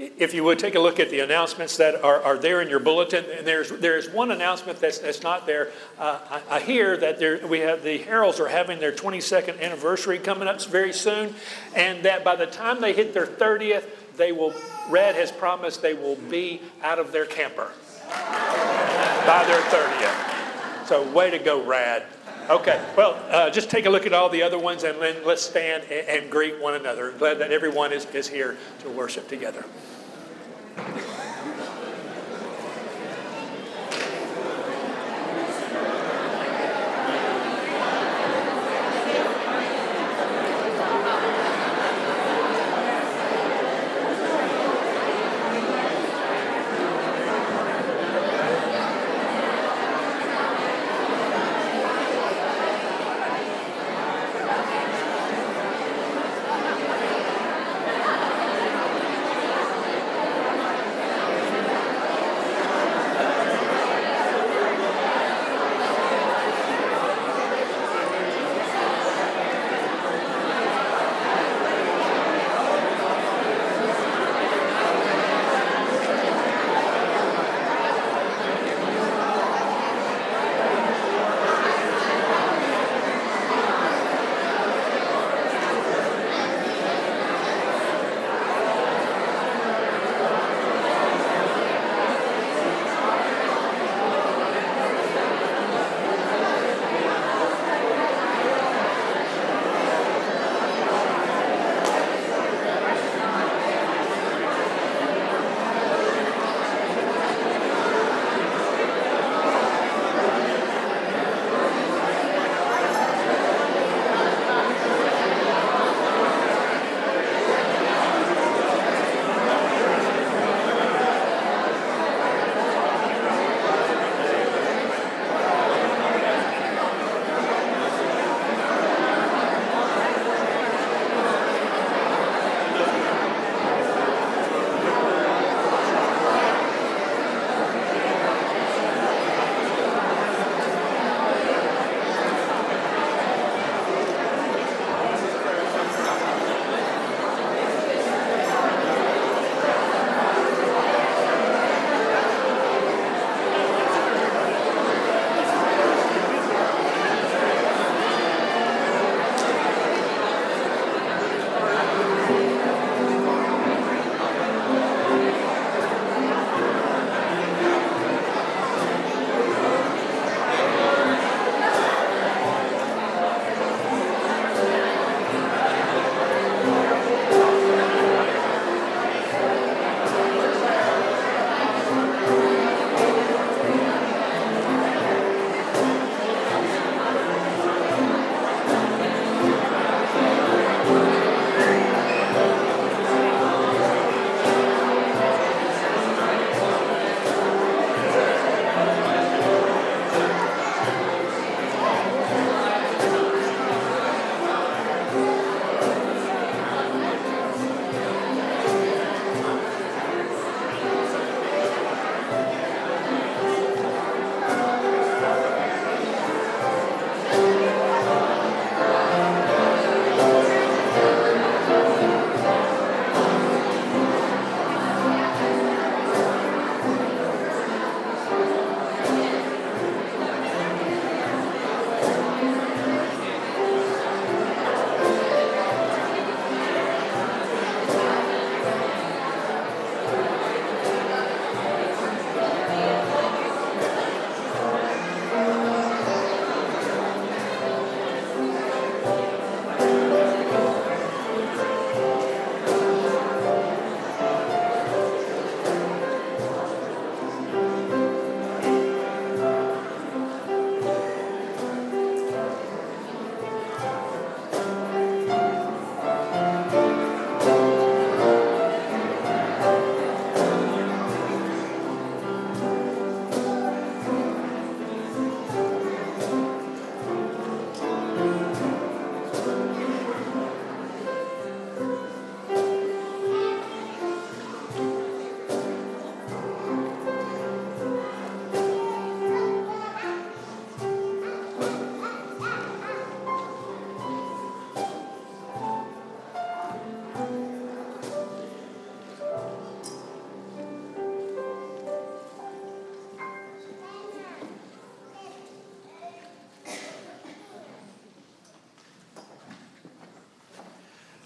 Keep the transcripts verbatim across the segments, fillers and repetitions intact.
If you would take a look at the announcements that are, are there in your bulletin, and there's there's one announcement that's that's not there. Uh, I, I hear that there we have the Heralds are having their twenty-second anniversary coming up very soon, and that by the time they hit their thirtieth, they will. Red has promised they will be out of their camper by their thirtieth. So way to go, Rad. Okay, well, uh, just take a look at all the other ones, and then let's stand and, and greet one another. I'm glad that everyone is, is here to worship together.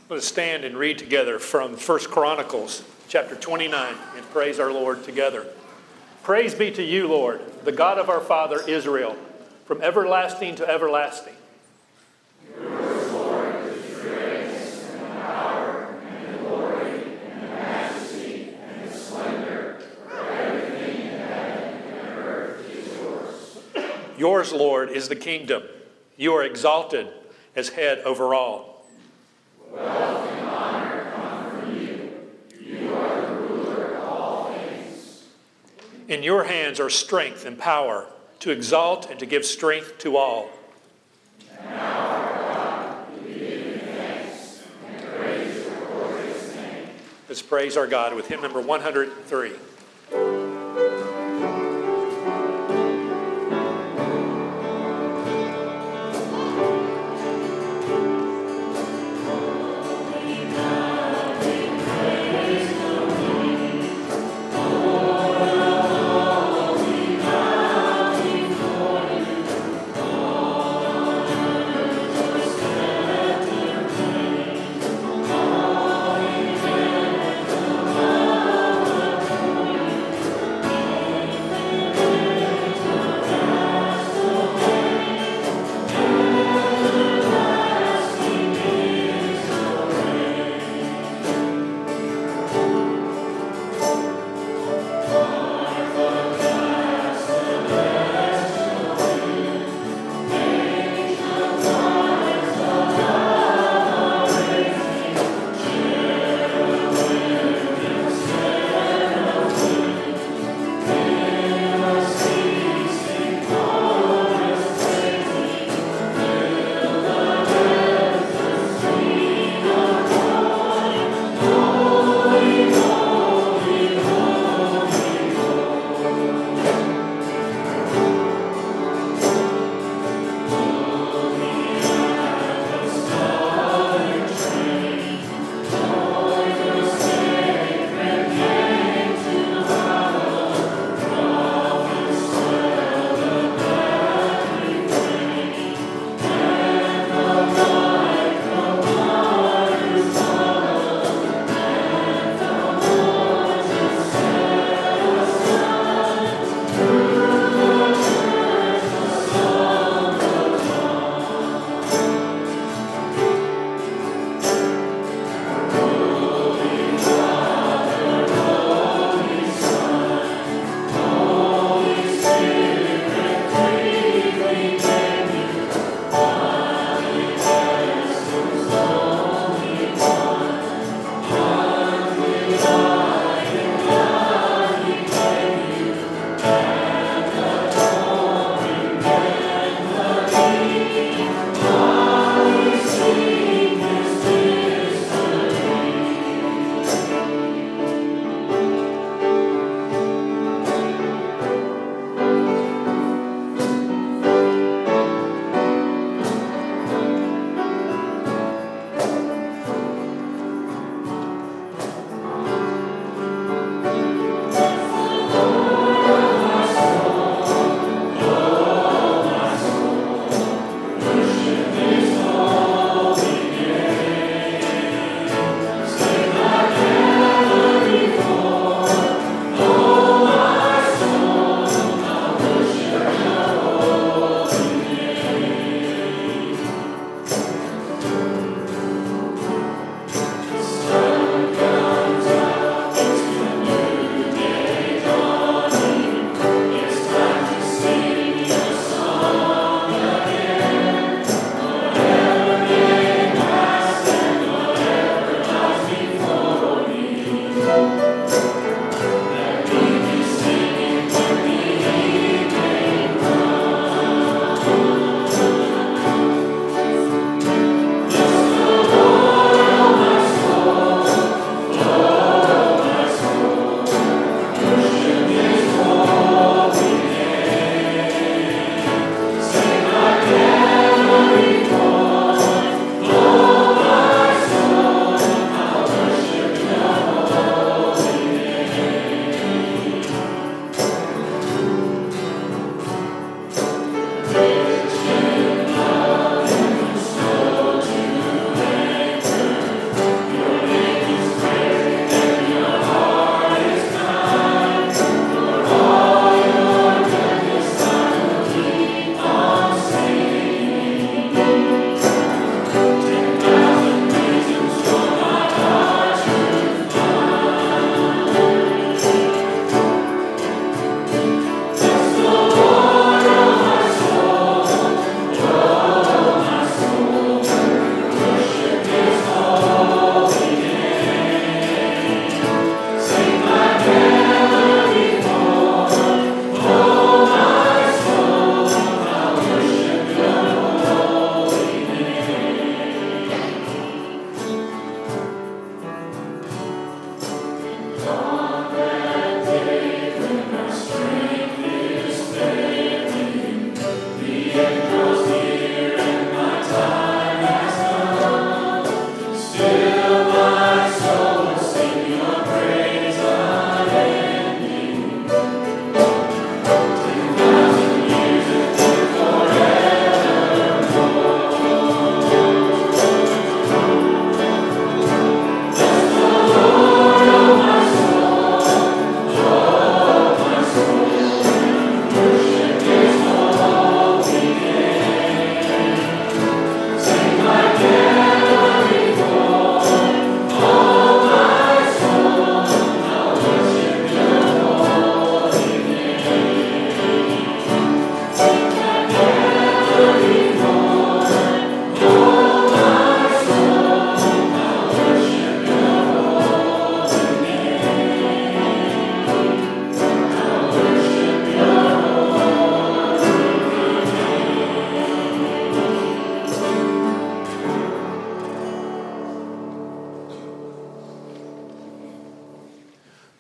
Let us stand and read together from First Chronicles chapter twenty-nine and praise our Lord together. Praise be to you, Lord, the God of our father Israel, from everlasting to everlasting. Yours, Lord, is the greatness and the power and the glory and the majesty and the splendor, for everything in heaven and earth is yours. Yours, Lord, is the kingdom. You are exalted as head over all. Wealth and honor come from you. You are the ruler of all things. In your hands are strength and power to exalt and to give strength to all. Now, our God, we give you thanks and praise your glorious name. Let's praise our God with hymn number one hundred three.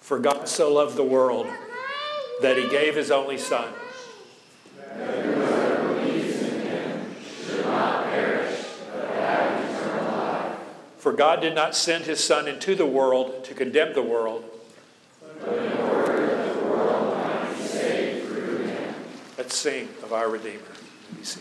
For God so loved the world that he gave his only Son. That whoever believes in him should not perish, but have eternal life. For God did not send his Son into the world to condemn the world, but in order that the world might be saved through him. Let's sing of our Redeemer. Be seated.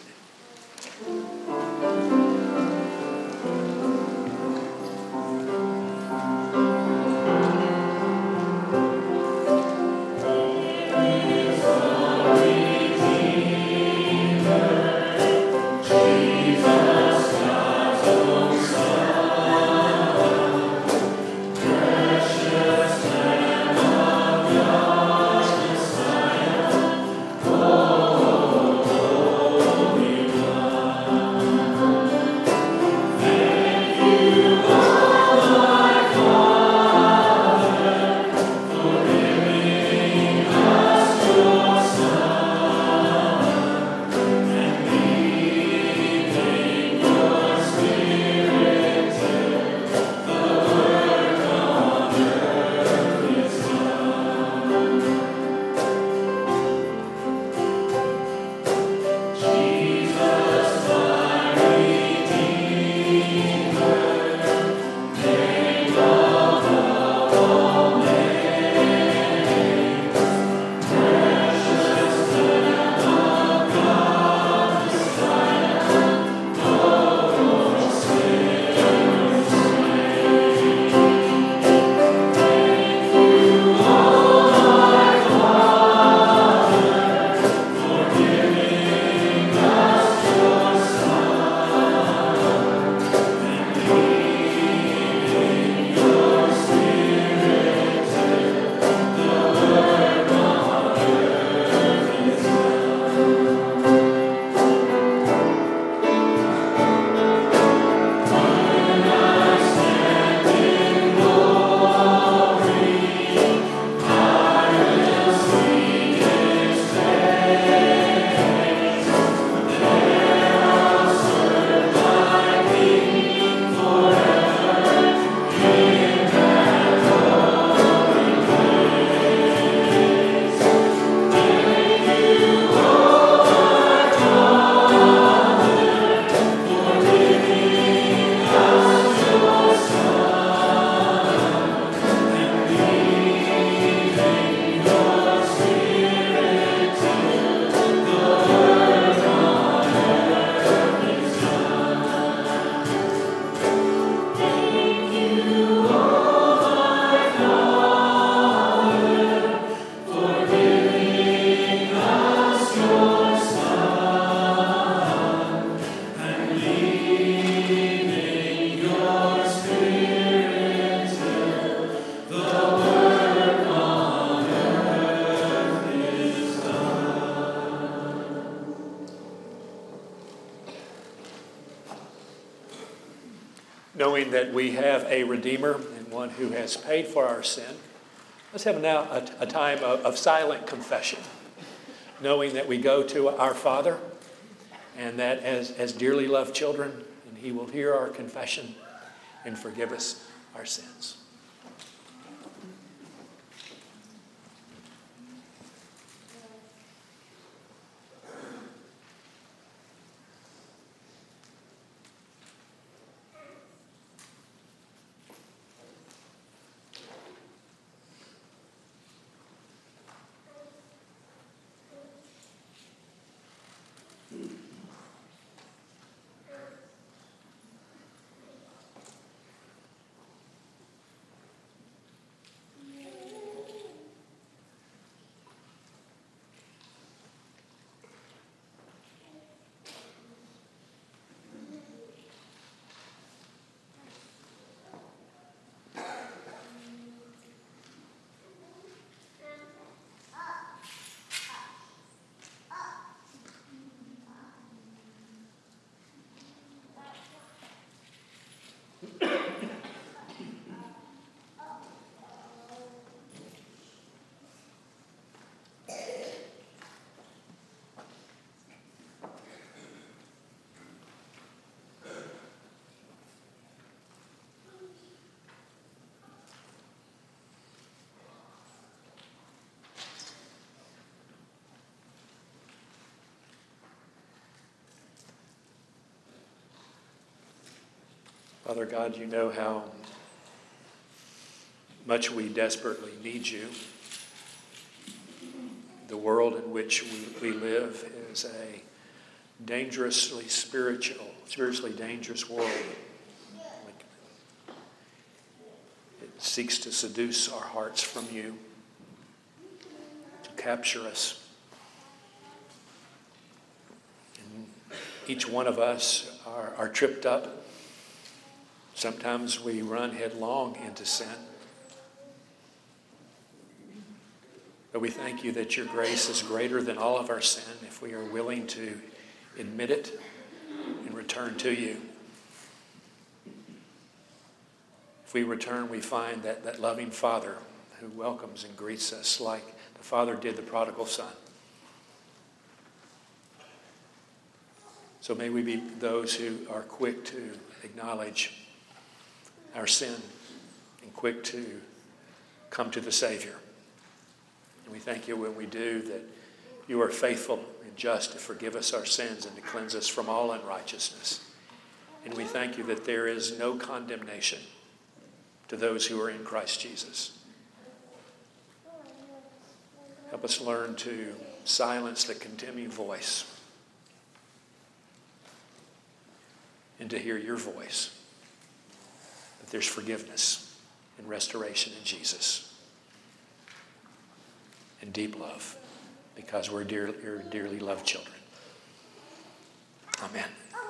Knowing that we have a Redeemer and one who has paid for our sin, let's have now a, a time of, of silent confession, knowing that we go to our Father and that as, as dearly loved children, and he will hear our confession and forgive us our sins. Father God, you know how much we desperately need you. The world in which we, we live is a dangerously spiritual, spiritually dangerous world. It seeks to seduce our hearts from you, to capture us. And each one of us are, are tripped up. Sometimes we run headlong into sin. But we thank you that your grace is greater than all of our sin if we are willing to admit it and return to you. If we return, we find that, that loving Father who welcomes and greets us like the Father did the prodigal son. So may we be those who are quick to acknowledge our sin and quick to come to the Savior. And we thank you when we do that you are faithful and just to forgive us our sins and to cleanse us from all unrighteousness. And we thank you that there is no condemnation to those who are in Christ Jesus. Help us learn to silence the condemning voice and to hear your voice. That there's forgiveness and restoration in Jesus. And deep love, because we're dear, you're dearly loved children. Amen.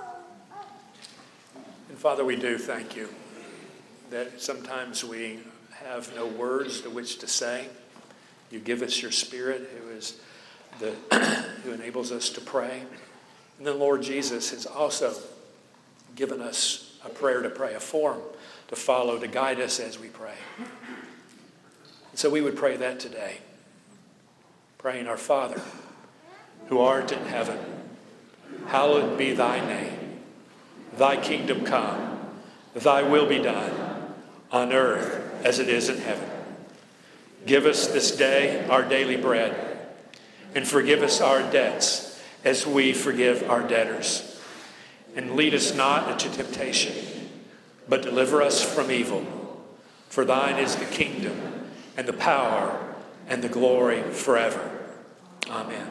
And Father, we do thank you that sometimes we have no words to which to say. You give us your Spirit who is the who enables us to pray. And then Lord Jesus has also given us a prayer to pray, a form to follow, to guide us as we pray. And so we would pray that today. Praying, our Father, who art in heaven, hallowed be thy name. Thy kingdom come, thy will be done, on earth as it is in heaven. Give us this day our daily bread, and forgive us our debts as we forgive our debtors. And lead us not into temptation, but deliver us from evil. For thine is the kingdom, and the power, and the glory forever. Amen.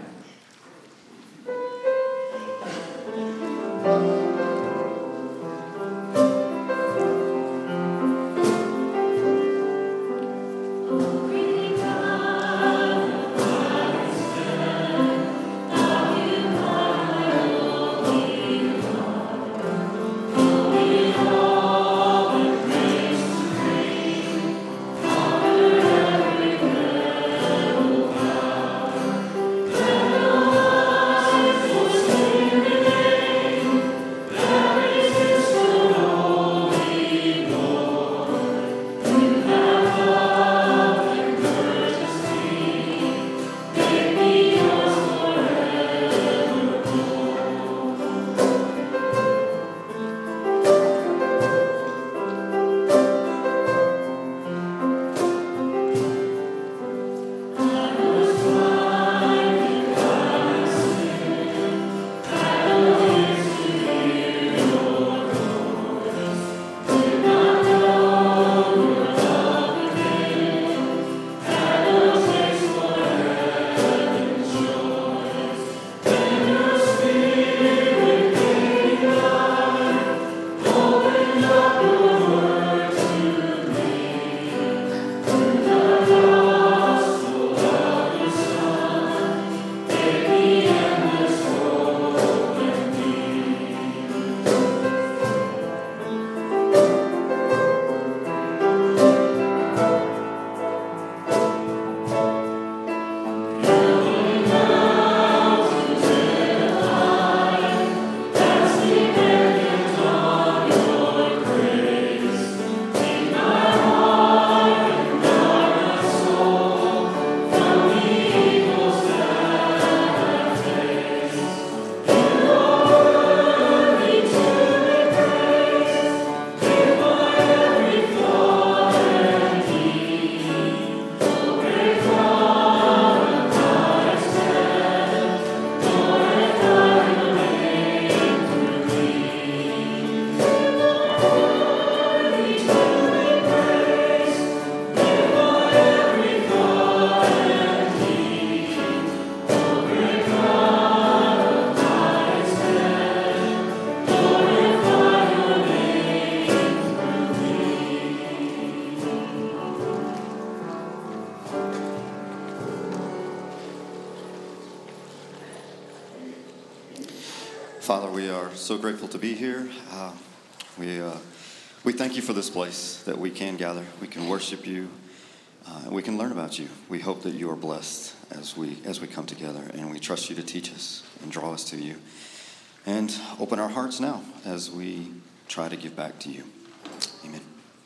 Father, we are so grateful to be here. Uh, we uh, we thank you for this place that we can gather, we can worship you, uh, and we can learn about you. We hope that you are blessed as we as we come together, and we trust you to teach us and draw us to you. And open our hearts now as we try to give back to you. Amen.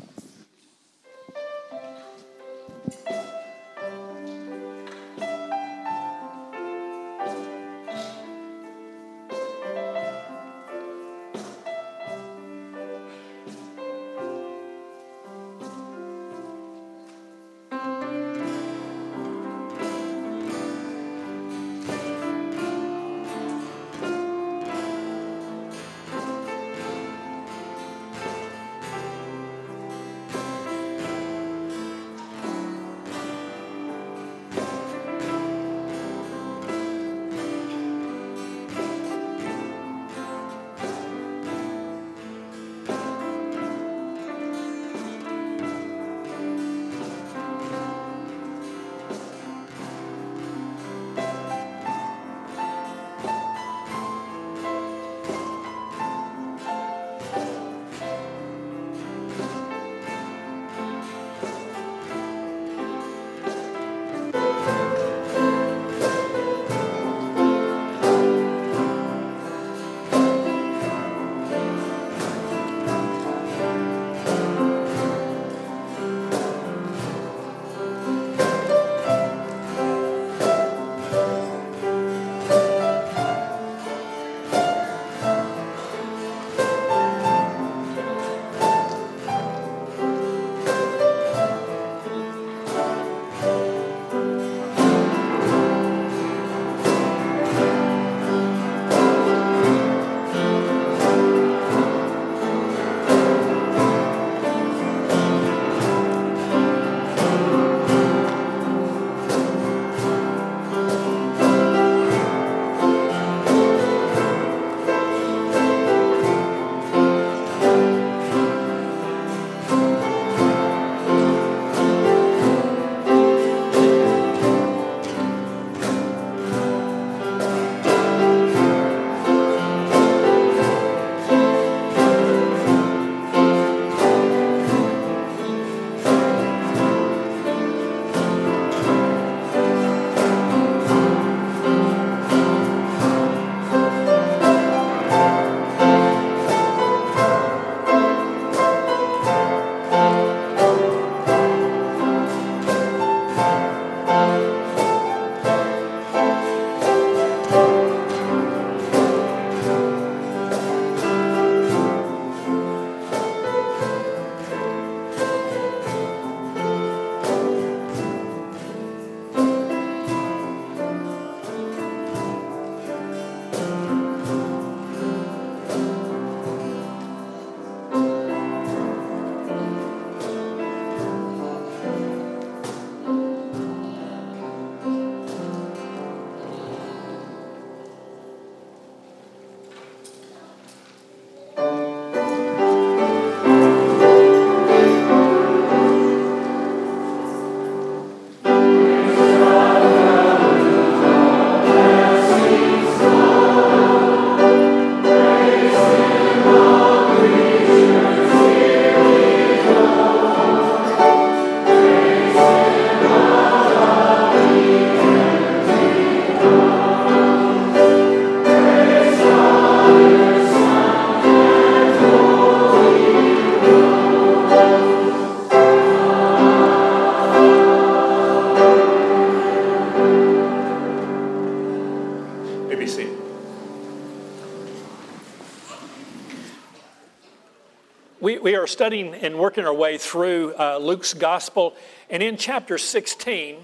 We, we are studying and working our way through uh, Luke's gospel. And in chapter sixteen,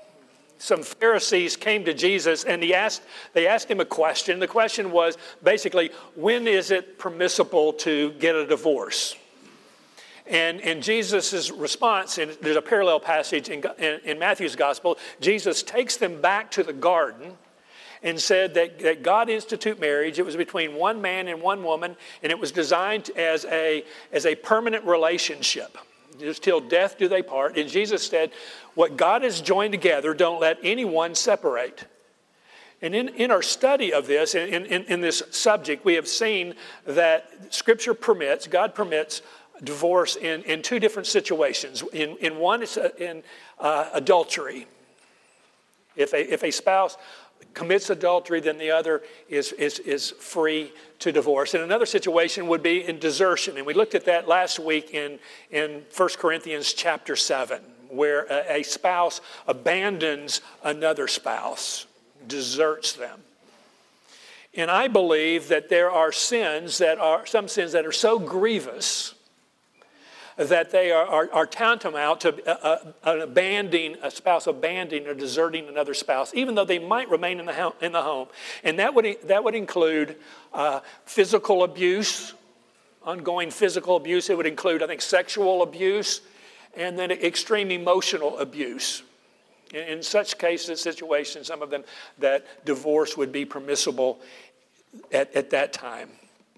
some Pharisees came to Jesus and he asked, they asked him a question. The question was basically, when is it permissible to get a divorce? And, and Jesus' response, and there's a parallel passage in, in, in Matthew's gospel, Jesus takes them back to the garden and said that, that God instituted marriage. It was between one man and one woman, and it was designed as a, as a permanent relationship. Just till death do they part. And Jesus said, what God has joined together, don't let anyone separate. And in, in our study of this, in, in, in this subject, we have seen that Scripture permits, God permits divorce in, in two different situations. In, in one, it's in uh, adultery. If a, if a spouse commits adultery, then the other is, is, is free to divorce. And another situation would be in desertion. And we looked at that last week in, in First Corinthians chapter seven, where a, a spouse abandons another spouse, deserts them. And I believe that there are sins that are, some sins that are so grievous that they are, are, are tantamount to uh, uh, abandoning a spouse, abandoning or deserting another spouse, even though they might remain in the, ho- in the home. And that would, that would include uh, physical abuse, ongoing physical abuse. It would include, I think, sexual abuse, and then extreme emotional abuse. In, in such cases, situations, some of them, that divorce would be permissible at, at that time.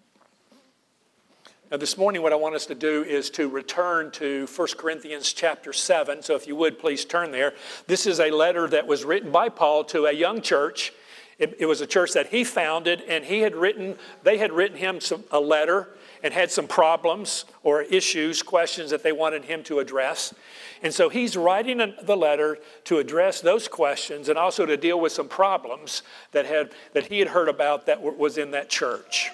Now, this morning, what I want us to do is to return to First Corinthians chapter seven. So if you would, please turn there. This is a letter that was written by Paul to a young church. It, it was a church that he founded, and he had written, they had written him some, a letter and had some problems or issues, questions that they wanted him to address. And so he's writing the letter to address those questions and also to deal with some problems that, had, that he had heard about that was in that church.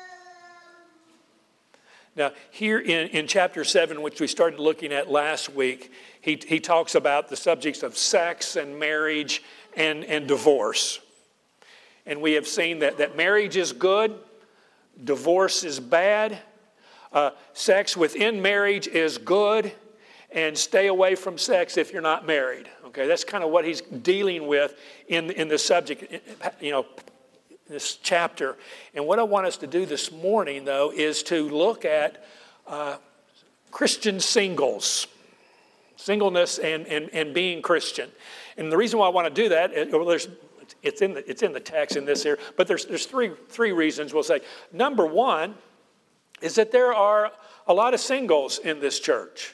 Now, here in, in chapter seven, which we started looking at last week, he, he talks about the subjects of sex and marriage and, and divorce. And we have seen that, that marriage is good, divorce is bad, uh, sex within marriage is good, and stay away from sex if you're not married. Okay, that's kind of what he's dealing with in, in the subject, you know, this chapter. And what I want us to do this morning, though, is to look at uh, Christian singles, singleness and, and, and being Christian. And the reason why I want to do that, is, well, there's, it's in the, it's in the text in this here, but there's, there's three, three reasons we'll say. Number one is that there are a lot of singles in this church.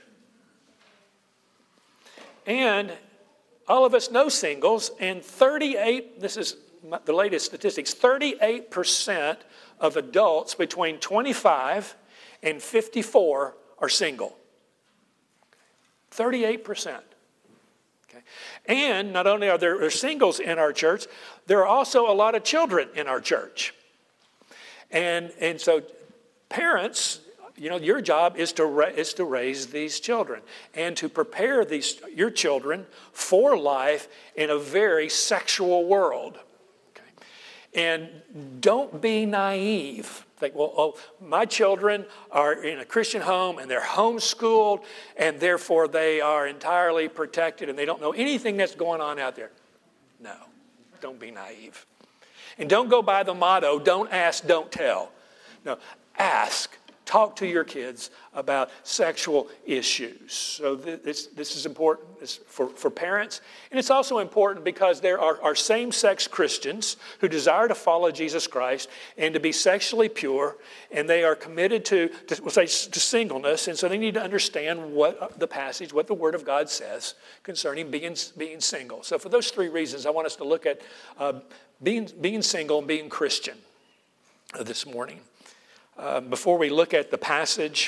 And all of us know singles, and thirty-eight, this is the latest statistics, thirty-eight percent of adults between twenty-five and fifty-four are single. thirty-eight percent. Okay. And not only are there singles in our church, there are also a lot of children in our church. And, and so parents, you know, your job is to ra- is to raise these children and to prepare these your children for life in a very sexual world. And don't be naive. Think, well, oh, my children are in a Christian home and they're homeschooled and therefore they are entirely protected and they don't know anything that's going on out there. No, don't be naive. And don't go by the motto, don't ask, don't tell. No, ask. Talk to your kids about sexual issues. So this, this is important for, for parents. And it's also important because there are, are same-sex Christians who desire to follow Jesus Christ and to be sexually pure. And they are committed to, to, we'll say, to singleness. And so they need to understand what the passage, what the Word of God says concerning being, being single. So for those three reasons, I want us to look at uh, being, being single and being Christian uh, this morning. Uh, before we look at the passage,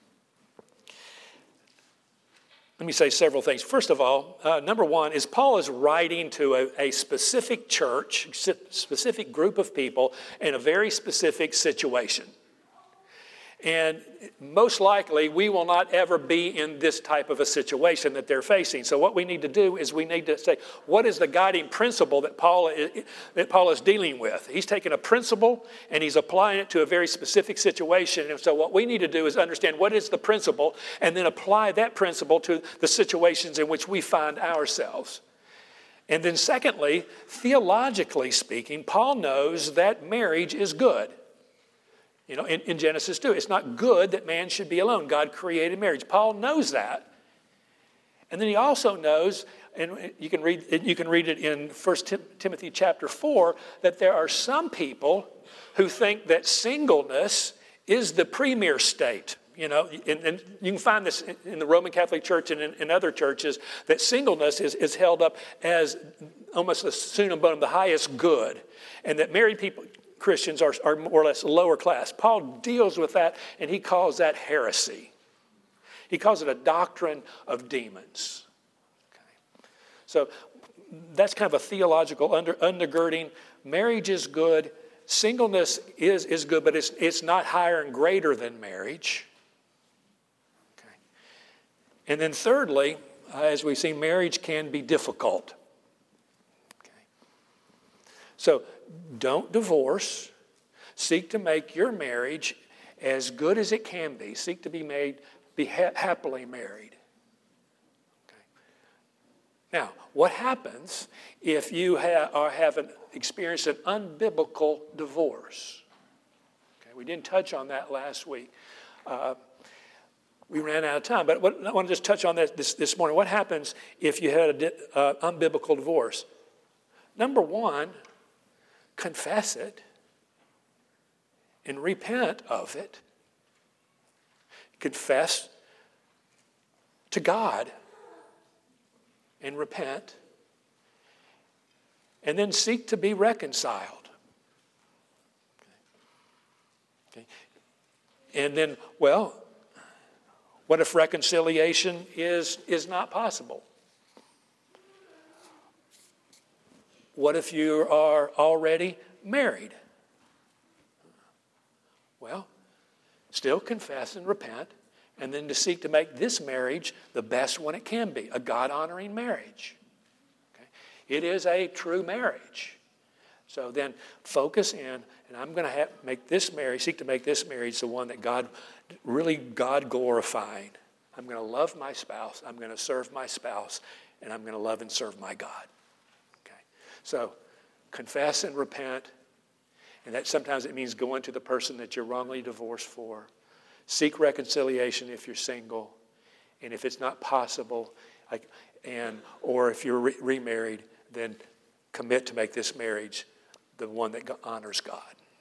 let me say several things. First of all, uh, number one is Paul is writing to a, a specific church, specific group of people in a very specific situation. And most likely, we will not ever be in this type of a situation that they're facing. So what we need to do is we need to say, what is the guiding principle that Paul is, that Paul is dealing with? He's taking a principle and he's applying it to a very specific situation. And so what we need to do is understand what is the principle and then apply that principle to the situations in which we find ourselves. And then secondly, theologically speaking, Paul knows that marriage is good. You know, in, in Genesis two, it's not good that man should be alone. God created marriage. Paul knows that. And then he also knows, and you can read you can read it in First Timothy chapter four, that there are some people who think that singleness is the premier state. You know, and, and you can find this in the Roman Catholic Church and in, in other churches, that singleness is, is held up as almost a synonym, the highest good, and that married people, Christians, are, are more or less lower class. Paul deals with that, and he calls that heresy. He calls it a doctrine of demons. Okay. So that's kind of a theological under, undergirding. Marriage is good. Singleness is, is good, but it's, it's not higher and greater than marriage. Okay. And then thirdly, uh, as we see, marriage can be difficult. Okay. So don't divorce. Seek to make your marriage as good as it can be. Seek to be made, be ha- happily married. Okay. Now, what happens if you ha- or have an, experienced an unbiblical divorce? Okay, we didn't touch on that last week. Uh, we ran out of time, but what, I want to just touch on that this, this morning. What happens if you had an uh, unbiblical divorce? Number one, confess it and repent of it. Confess to God and repent, and then seek to be reconciled. Okay. Okay. And then, well, what if reconciliation is, is not possible? What if you are already married? Well, still confess and repent, and then to seek to make this marriage the best one it can be, a God-honoring marriage. Okay? It is a true marriage. So then focus in, and I'm going to have, make this marriage, seek to make this marriage the one that God, really God-glorifying. I'm going to love my spouse, I'm going to serve my spouse, and I'm going to love and serve my God. Okay? So confess and repent, and that sometimes it means going to the person that you're wrongly divorced for. Seek reconciliation if you're single, and if it's not possible, like, and or if you're re- remarried, then commit to make this marriage the one that honors God.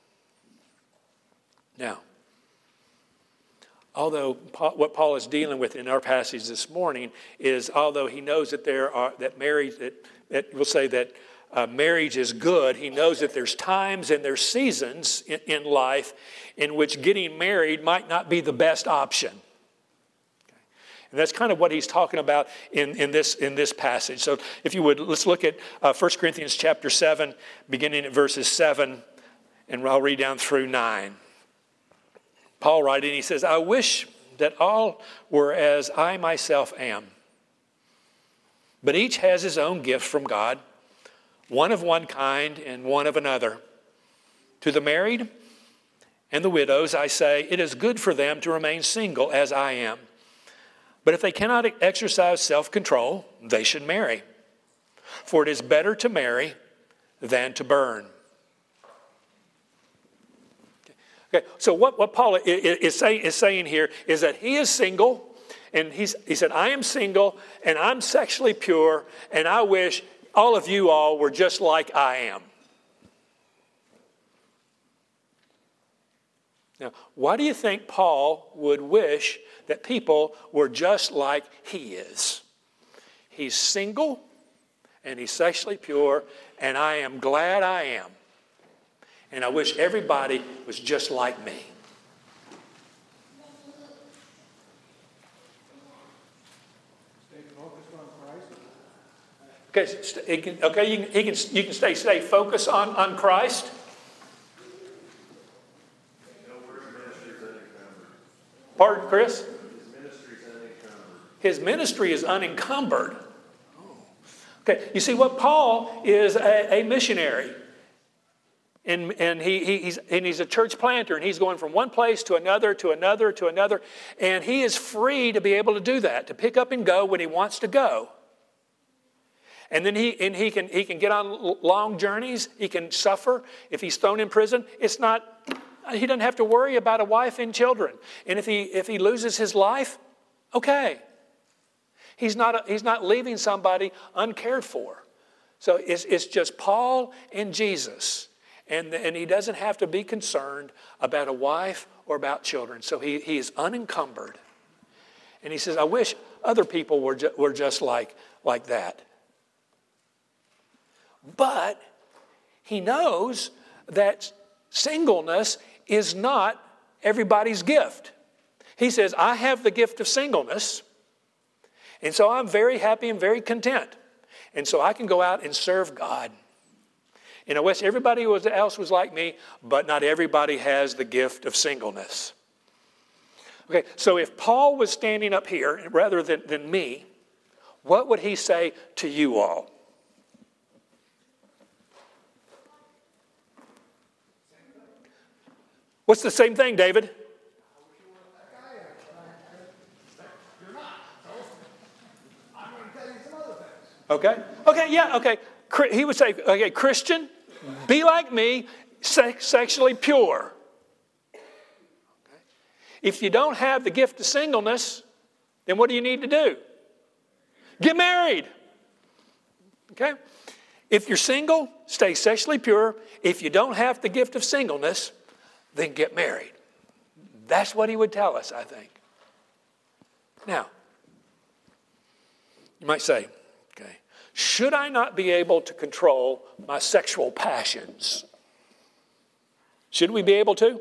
Now, although Paul, what Paul is dealing with in our passage this morning is, although he knows that there are that marriage that, that we'll say that uh, marriage is good, he knows that there's times and there's seasons in, in life in which getting married might not be the best option. Okay. And that's kind of what he's talking about in, in this in this passage. So if you would, let's look at uh, First Corinthians chapter seven, beginning at verses seven, and I'll read down through nine. Paul writing, he says, I wish that all were as I myself am. But each has his own gift from God, one of one kind and one of another. To the married and the widows, I say, it is good for them to remain single as I am. But if they cannot exercise self-control, they should marry. For it is better to marry than to burn. Okay, so what, what Paul is, is, say, is saying here is that he is single, and he's, he said, I am single, and I'm sexually pure, and I wish all of you all were just like I am. Now, why do you think Paul would wish that people were just like he is? He's single, and he's sexually pure, and I am glad I am. And I wish everybody was just like me. Stay focused on Christ. Okay, st- he can, okay, you can, he can, you can stay, stay focused on, on Christ. Pardon, Chris? His ministry is unencumbered. Okay, you see what Paul is a, a missionary. And, and, he, he, he's, and he's a church planter, and he's going from one place to another, to another, to another. And he is free to be able to do that, to pick up and go when he wants to go. And then he, and he, can, he can get on long journeys. He can suffer if he's thrown in prison. It's not, he doesn't have to worry about a wife and children. And if he, if he loses his life, okay. He's not, he's not leaving somebody uncared for. So it's, it's just Paul and Jesus. And, and he doesn't have to be concerned about a wife or about children. So he, he is unencumbered. And he says, I wish other people were, ju- were just like, like that. But he knows that singleness is not everybody's gift. He says, I have the gift of singleness, and so I'm very happy and very content. And so I can go out and serve God. And I wish everybody else was like me, but not everybody has the gift of singleness. Okay, so if Paul was standing up here rather than, than me, what would he say to you all? What's the same thing, David? Okay. Okay, yeah, okay. He would say, okay, Christian, be like me, sex- sexually pure. Okay. If you don't have the gift of singleness, then what do you need to do? Get married. Okay? If you're single, stay sexually pure. If you don't have the gift of singleness, then get married. That's what he would tell us, I think. Now, you might say, okay, should I not be able to control my sexual passions? Should we be able to?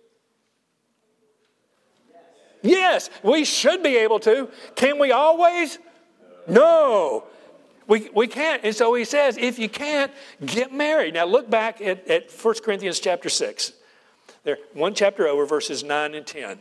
Yes, we should be able to. Can we always? No. We, we can't. And so he says, if you can't, get married. Now look back at, at First Corinthians chapter six. There, one chapter over, verses nine and ten.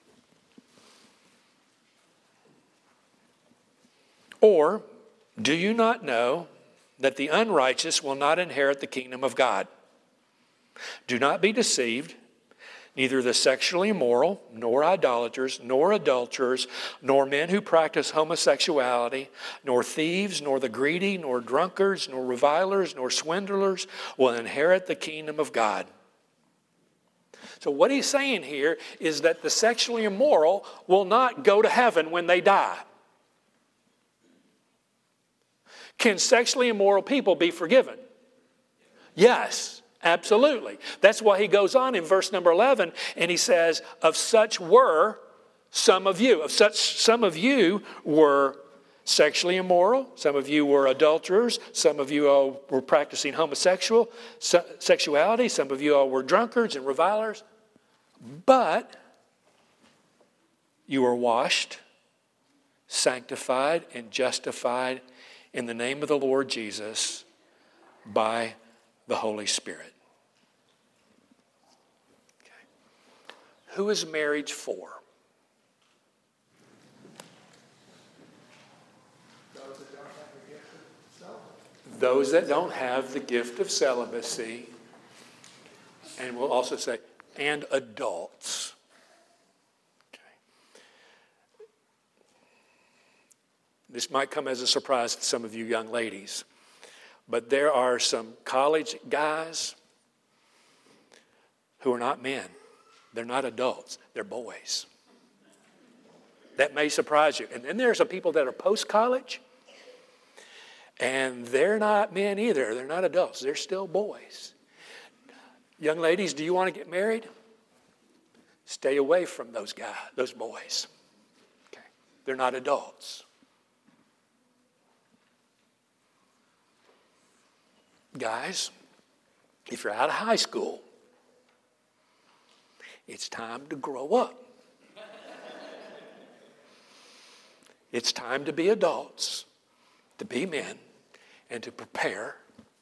Or, do you not know that the unrighteous will not inherit the kingdom of God? Do not be deceived. Neither the sexually immoral, nor idolaters, nor adulterers, nor men who practice homosexuality, nor thieves, nor the greedy, nor drunkards, nor revilers, nor swindlers will inherit the kingdom of God. So what he's saying here is that the sexually immoral will not go to heaven when they die. Can sexually immoral people be forgiven? Yes, absolutely. That's why he goes on in verse number eleven and he says, of such were some of you. Of such some of you were sexually immoral. Some of you were adulterers. Some of you all were practicing homosexual sexuality. Some of you all were drunkards and revilers. But you were washed, sanctified, and justified in the name of the Lord Jesus by the Holy Spirit. Okay. Who is marriage for? Those that don't have the gift of celibacy, and we'll also say, and adults. Okay. This might come as a surprise to some of you young ladies, but there are some college guys who are not men. They're not adults. They're boys. That may surprise you. And then there are some people that are post-college, and they're not men either. They're not adults. They're still boys. Young ladies, do you want to get married? Stay away from those guys, those boys. Okay. They're not adults. Guys, if you're out of high school, it's time to grow up. It's time to be adults, to be men, and to prepare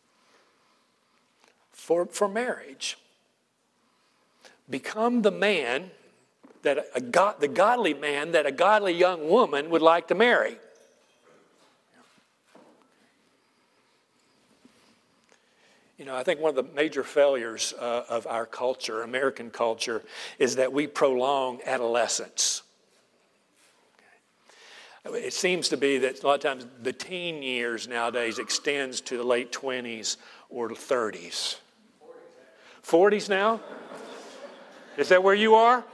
for, for marriage. Become the man that a God, the godly man that a godly young woman would like to marry. You know, I think one of the major failures uh, of our culture, American culture, is that we prolong adolescence. It seems to be that a lot of times the teen years nowadays extends to the late twenties or the thirties. forties now? Is that where you are?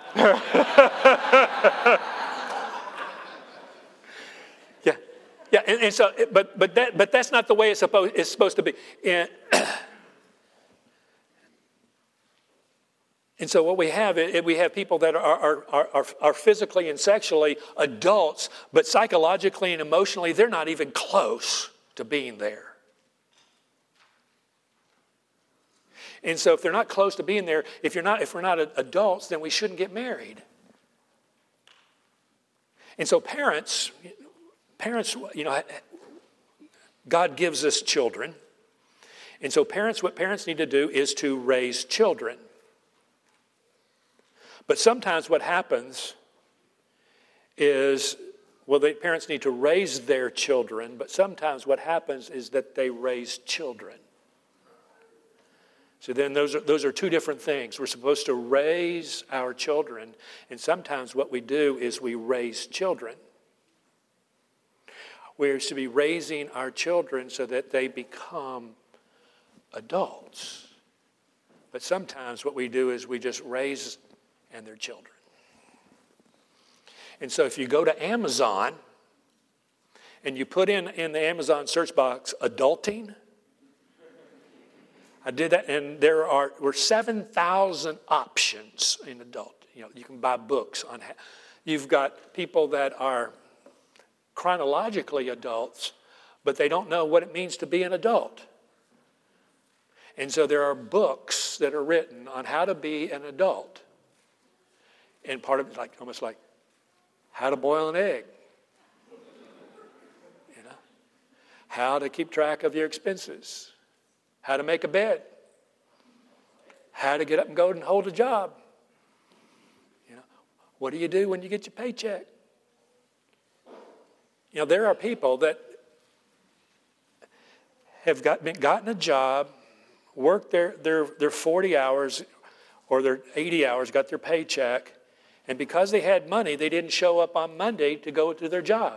yeah, yeah, and, and so, but but that but that's not the way it's supposed it's supposed to be. And And so what we have, we have people that are, are, are, are physically and sexually adults, but psychologically and emotionally, they're not even close to being there. And so if they're not close to being there, if you're not, if we're not adults, then we shouldn't get married. And so parents, parents, you know, God gives us children. And so parents, what parents need to do is to raise children. But sometimes what happens is, well, the parents need to raise their children, but sometimes what happens is that they raise children. So then those are, those are two different things. We're supposed to raise our children, and sometimes what we do is we raise children. We're to be raising our children so that they become adults. But sometimes what we do is we just raise and their children. And so if you go to Amazon and you put in in the Amazon search box adulting, I did that, and there are were seven thousand options in adult. You know, you can buy books on. You've got people that are chronologically adults, but they don't know what it means to be an adult. And so there are books that are written on how to be an adult. And part of it, like almost like how to boil an egg. You know, how to keep track of your expenses. How to make a bed. How to get up and go and hold a job. You know, what do you do when you get your paycheck? You know, there are people that have got, been, gotten a job, worked their, their, their forty hours or their eighty hours, got their paycheck, and because they had money, they didn't show up on Monday to go to their job.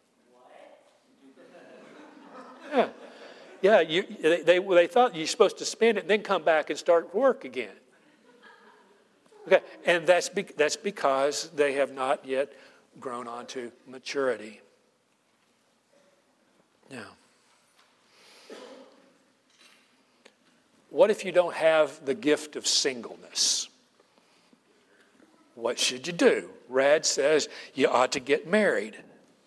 Yeah. Yeah, you, they, they, they thought you're supposed to spend it and then come back and start work again. Okay, and that's, be, that's because they have not yet grown onto maturity. Now, what if you don't have the gift of singleness? What should you do? Rad says you ought to get married.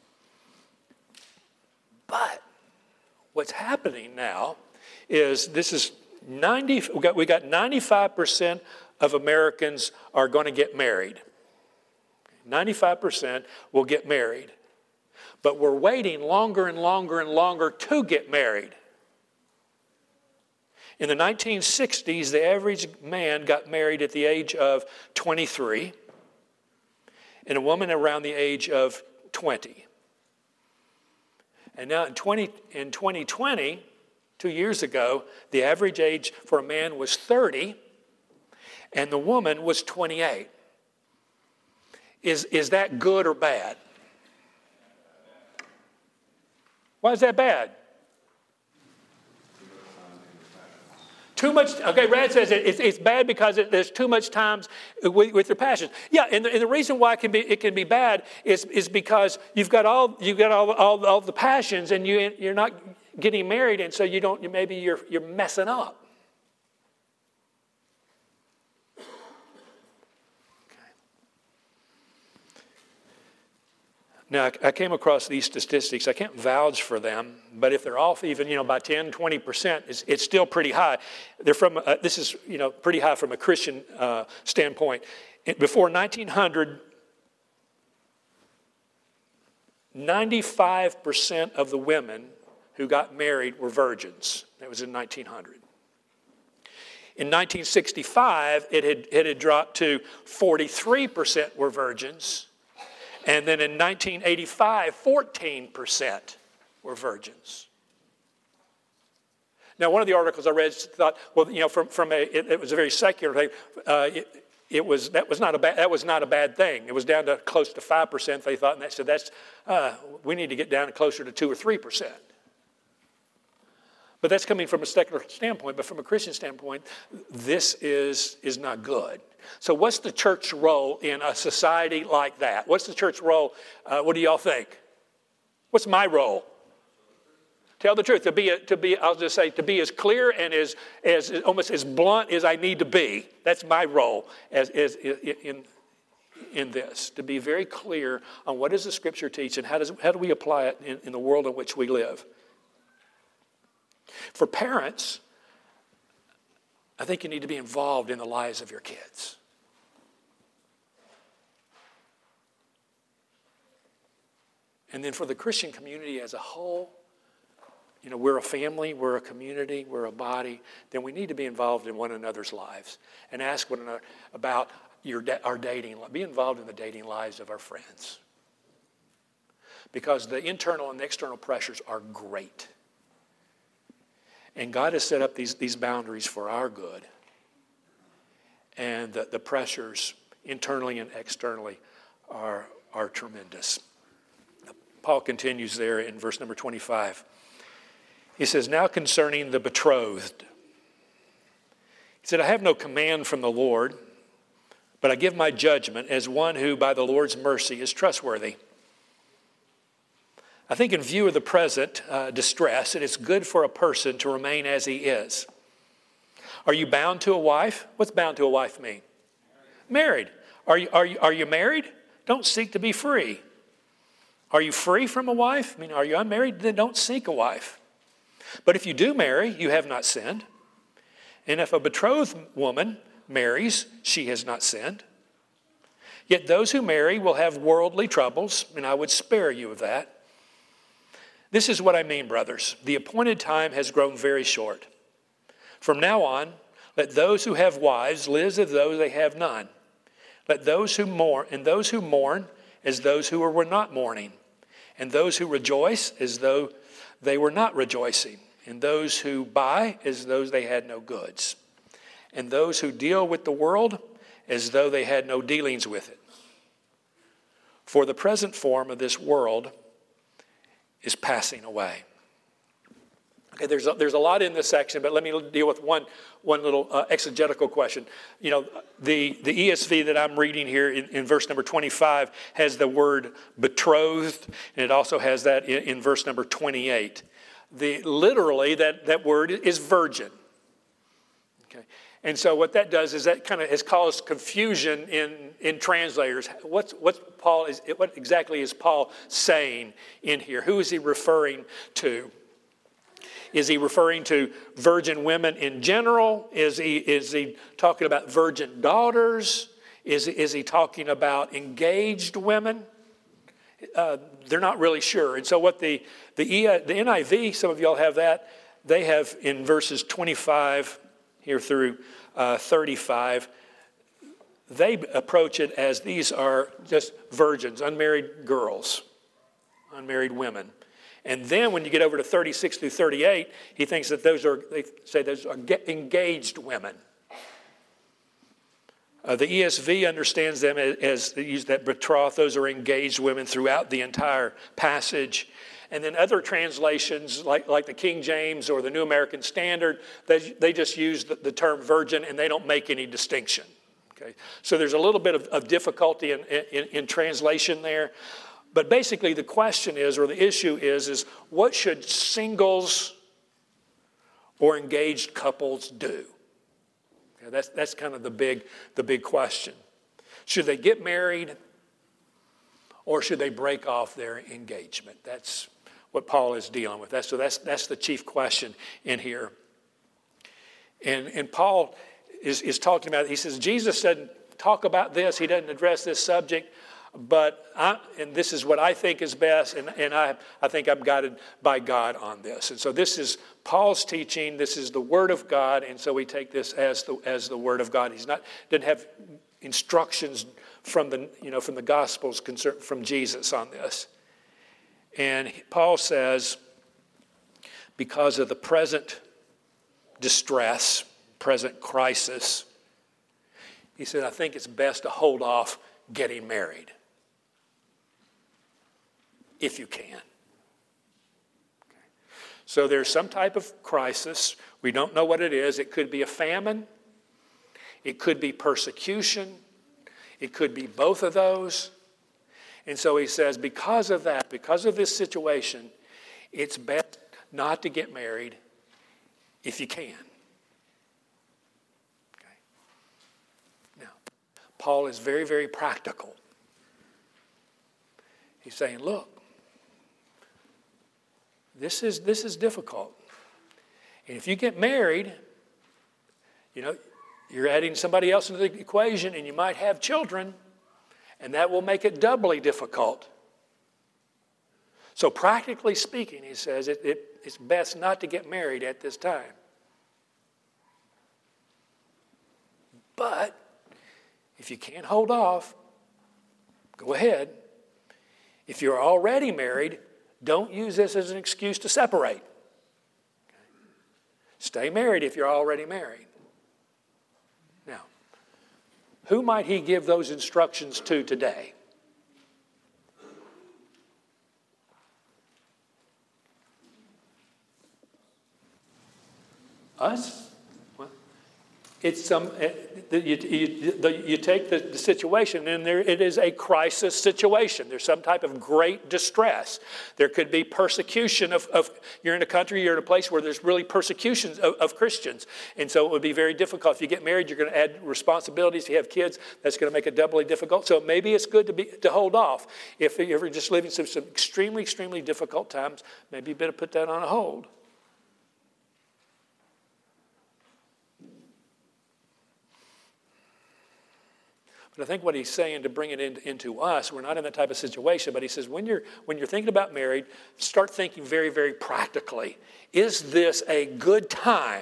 But what's happening now is this is ninety. We got we got ninety-five percent of Americans are going to get married. ninety-five percent will get married, but we're waiting longer and longer and longer to get married. In the nineteen sixties, the average man got married at the age of twenty-three, and a woman around the age of twenty. And now in, twenty, in twenty twenty, two years ago, the average age for a man was thirty, and the woman was twenty-eight. Is, is that good or bad? Why is that bad? Too much, okay, Rad says it, it's, it's bad because it, there's too much time with, with your passions. Yeah, and the, and the reason why it can be it can be bad is, is because you've got all you've got all, all, all the passions and you you're not getting married, and so you don't you, maybe you're you're messing up. Now, I came across these statistics. I can't vouch for them, but if they're off even, you know, by ten, twenty percent, it's, it's still pretty high. They're from, uh, this is, you know, pretty high from a Christian uh, standpoint. Before nineteen hundred, ninety-five percent of the women who got married were virgins. That was in nineteen hundred. In nineteen sixty-five, it had, it had dropped to forty-three percent were virgins. And then in nineteen eighty-five, fourteen percent were virgins. Now, one of the articles I read thought, well, you know, from, from a, it, it was a very secular thing. Uh, it, it was that was not a bad that was not a bad thing. It was down to close to five percent. They thought, and they said that's uh, we need to get down to closer to two or three percent. But that's coming from a secular standpoint. But from a Christian standpoint, this is is not good. So what's the church role in a society like that? What's the church role? Uh, what do y'all think? What's my role? Tell the truth. To be, to be, I'll just say, to be as clear and as, as almost as blunt as I need to be. That's my role as, as in, in this. To be very clear on what does the Scripture teach and how does how do we apply it in, in the world in which we live. For parents, I think you need to be involved in the lives of your kids. And then for the Christian community as a whole, you know, we're a family, we're a community, we're a body, then we need to be involved in one another's lives and ask one another about your our dating life. Be involved in the dating lives of our friends. Because the internal and the external pressures are great. And God has set up these, these boundaries for our good. And the, the pressures internally and externally are, are tremendous. Paul continues there in verse number twenty-five. He says, now concerning the betrothed. He said, I have no command from the Lord, but I give my judgment as one who by the Lord's mercy is trustworthy. I think in view of the present uh, distress, it is good for a person to remain as he is. Are you bound to a wife? What's bound to a wife mean? Married. Are you, are you, are you married? Don't seek to be free. Are you free from a wife? I mean, are you unmarried? Then don't seek a wife. But if you do marry, you have not sinned. And if a betrothed woman marries, she has not sinned. Yet those who marry will have worldly troubles, and I would spare you of that. This is what I mean, brothers. The appointed time has grown very short. From now on, let those who have wives live as though they have none. Let those who mourn, and those who mourn as those who were not mourning, and those who rejoice as though they were not rejoicing, and those who buy as though they had no goods, and those who deal with the world as though they had no dealings with it. For the present form of this world is passing away. Okay, there's a, there's a lot in this section, but let me deal with one one little uh, exegetical question. You know, the, the E S V that I'm reading here in, in verse number twenty-five has the word betrothed, and it also has that in, in verse number twenty-eight. The literally that, that word is virgin. Okay, and so what that does is that kind of has caused confusion in, in translators. What's what's Paul is what exactly is Paul saying in here? Who is he referring to? Is he referring to virgin women in general? Is he, is he talking about virgin daughters? Is, is he talking about engaged women? Uh, they're not really sure. And so what the, the, e, the N I V, some of y'all have that, they have in verses twenty-five here through uh, thirty-five, they approach it as these are just virgins, unmarried girls, unmarried women. And then when you get over to thirty-six through thirty-eight, he thinks that those are, they say those are engaged women. Uh, the E S V understands them as, as they use that betrothed. Those are engaged women throughout the entire passage. And then other translations, like, like the King James or the New American Standard, they, they just use the, the term virgin and they don't make any distinction. Okay? So there's a little bit of, of difficulty in, in, in translation there. But basically the question is, or the issue is, is what should singles or engaged couples do? Okay, that's, that's kind of the big, the big question. Should they get married or should they break off their engagement? That's what Paul is dealing with. That's, so that's, that's the chief question in here. And, and Paul is, is talking about, he says, Jesus doesn't talk about this. He doesn't address this subject. But, I, and this is what I think is best, and, and I, I think I'm guided by God on this. And so this is Paul's teaching. This is the Word of God, and so we take this as the as the Word of God. He's not didn't have instructions from the you know from the Gospels concern, from Jesus on this. And Paul says, because of the present distress, present crisis, he said, I think it's best to hold off getting married. If you can. Okay. So there's some type of crisis. We don't know what it is. It could be a famine. It could be persecution. It could be both of those. And so he says, because of that, because of this situation, it's best not to get married if you can. Okay. Now, Paul is very, very practical. He's saying, look, this is this is difficult. And if you get married, you know, you're adding somebody else into the equation and you might have children, and that will make it doubly difficult. So practically speaking, he says, it, it, it's best not to get married at this time. But if you can't hold off, go ahead. If you're already married, don't use this as an excuse to separate. Okay. Stay married if you're already married. Now, who might he give those instructions to today? Us? Well, it's some. You, you, the, you take the, the situation, and there it is a crisis situation. There's some type of great distress. There could be persecution of, of. You're in a country, you're in a place where there's really persecutions of, of Christians, and so it would be very difficult. If you get married, you're going to add responsibilities. If you have kids, that's going to make it doubly difficult. So maybe it's good to be to hold off. If you're just living some, some extremely, extremely difficult times, maybe you better put that on a hold. But I think what he's saying to bring it in, into us, we're not in that type of situation, but he says when you're when you're thinking about married, start thinking very, very practically. Is this a good time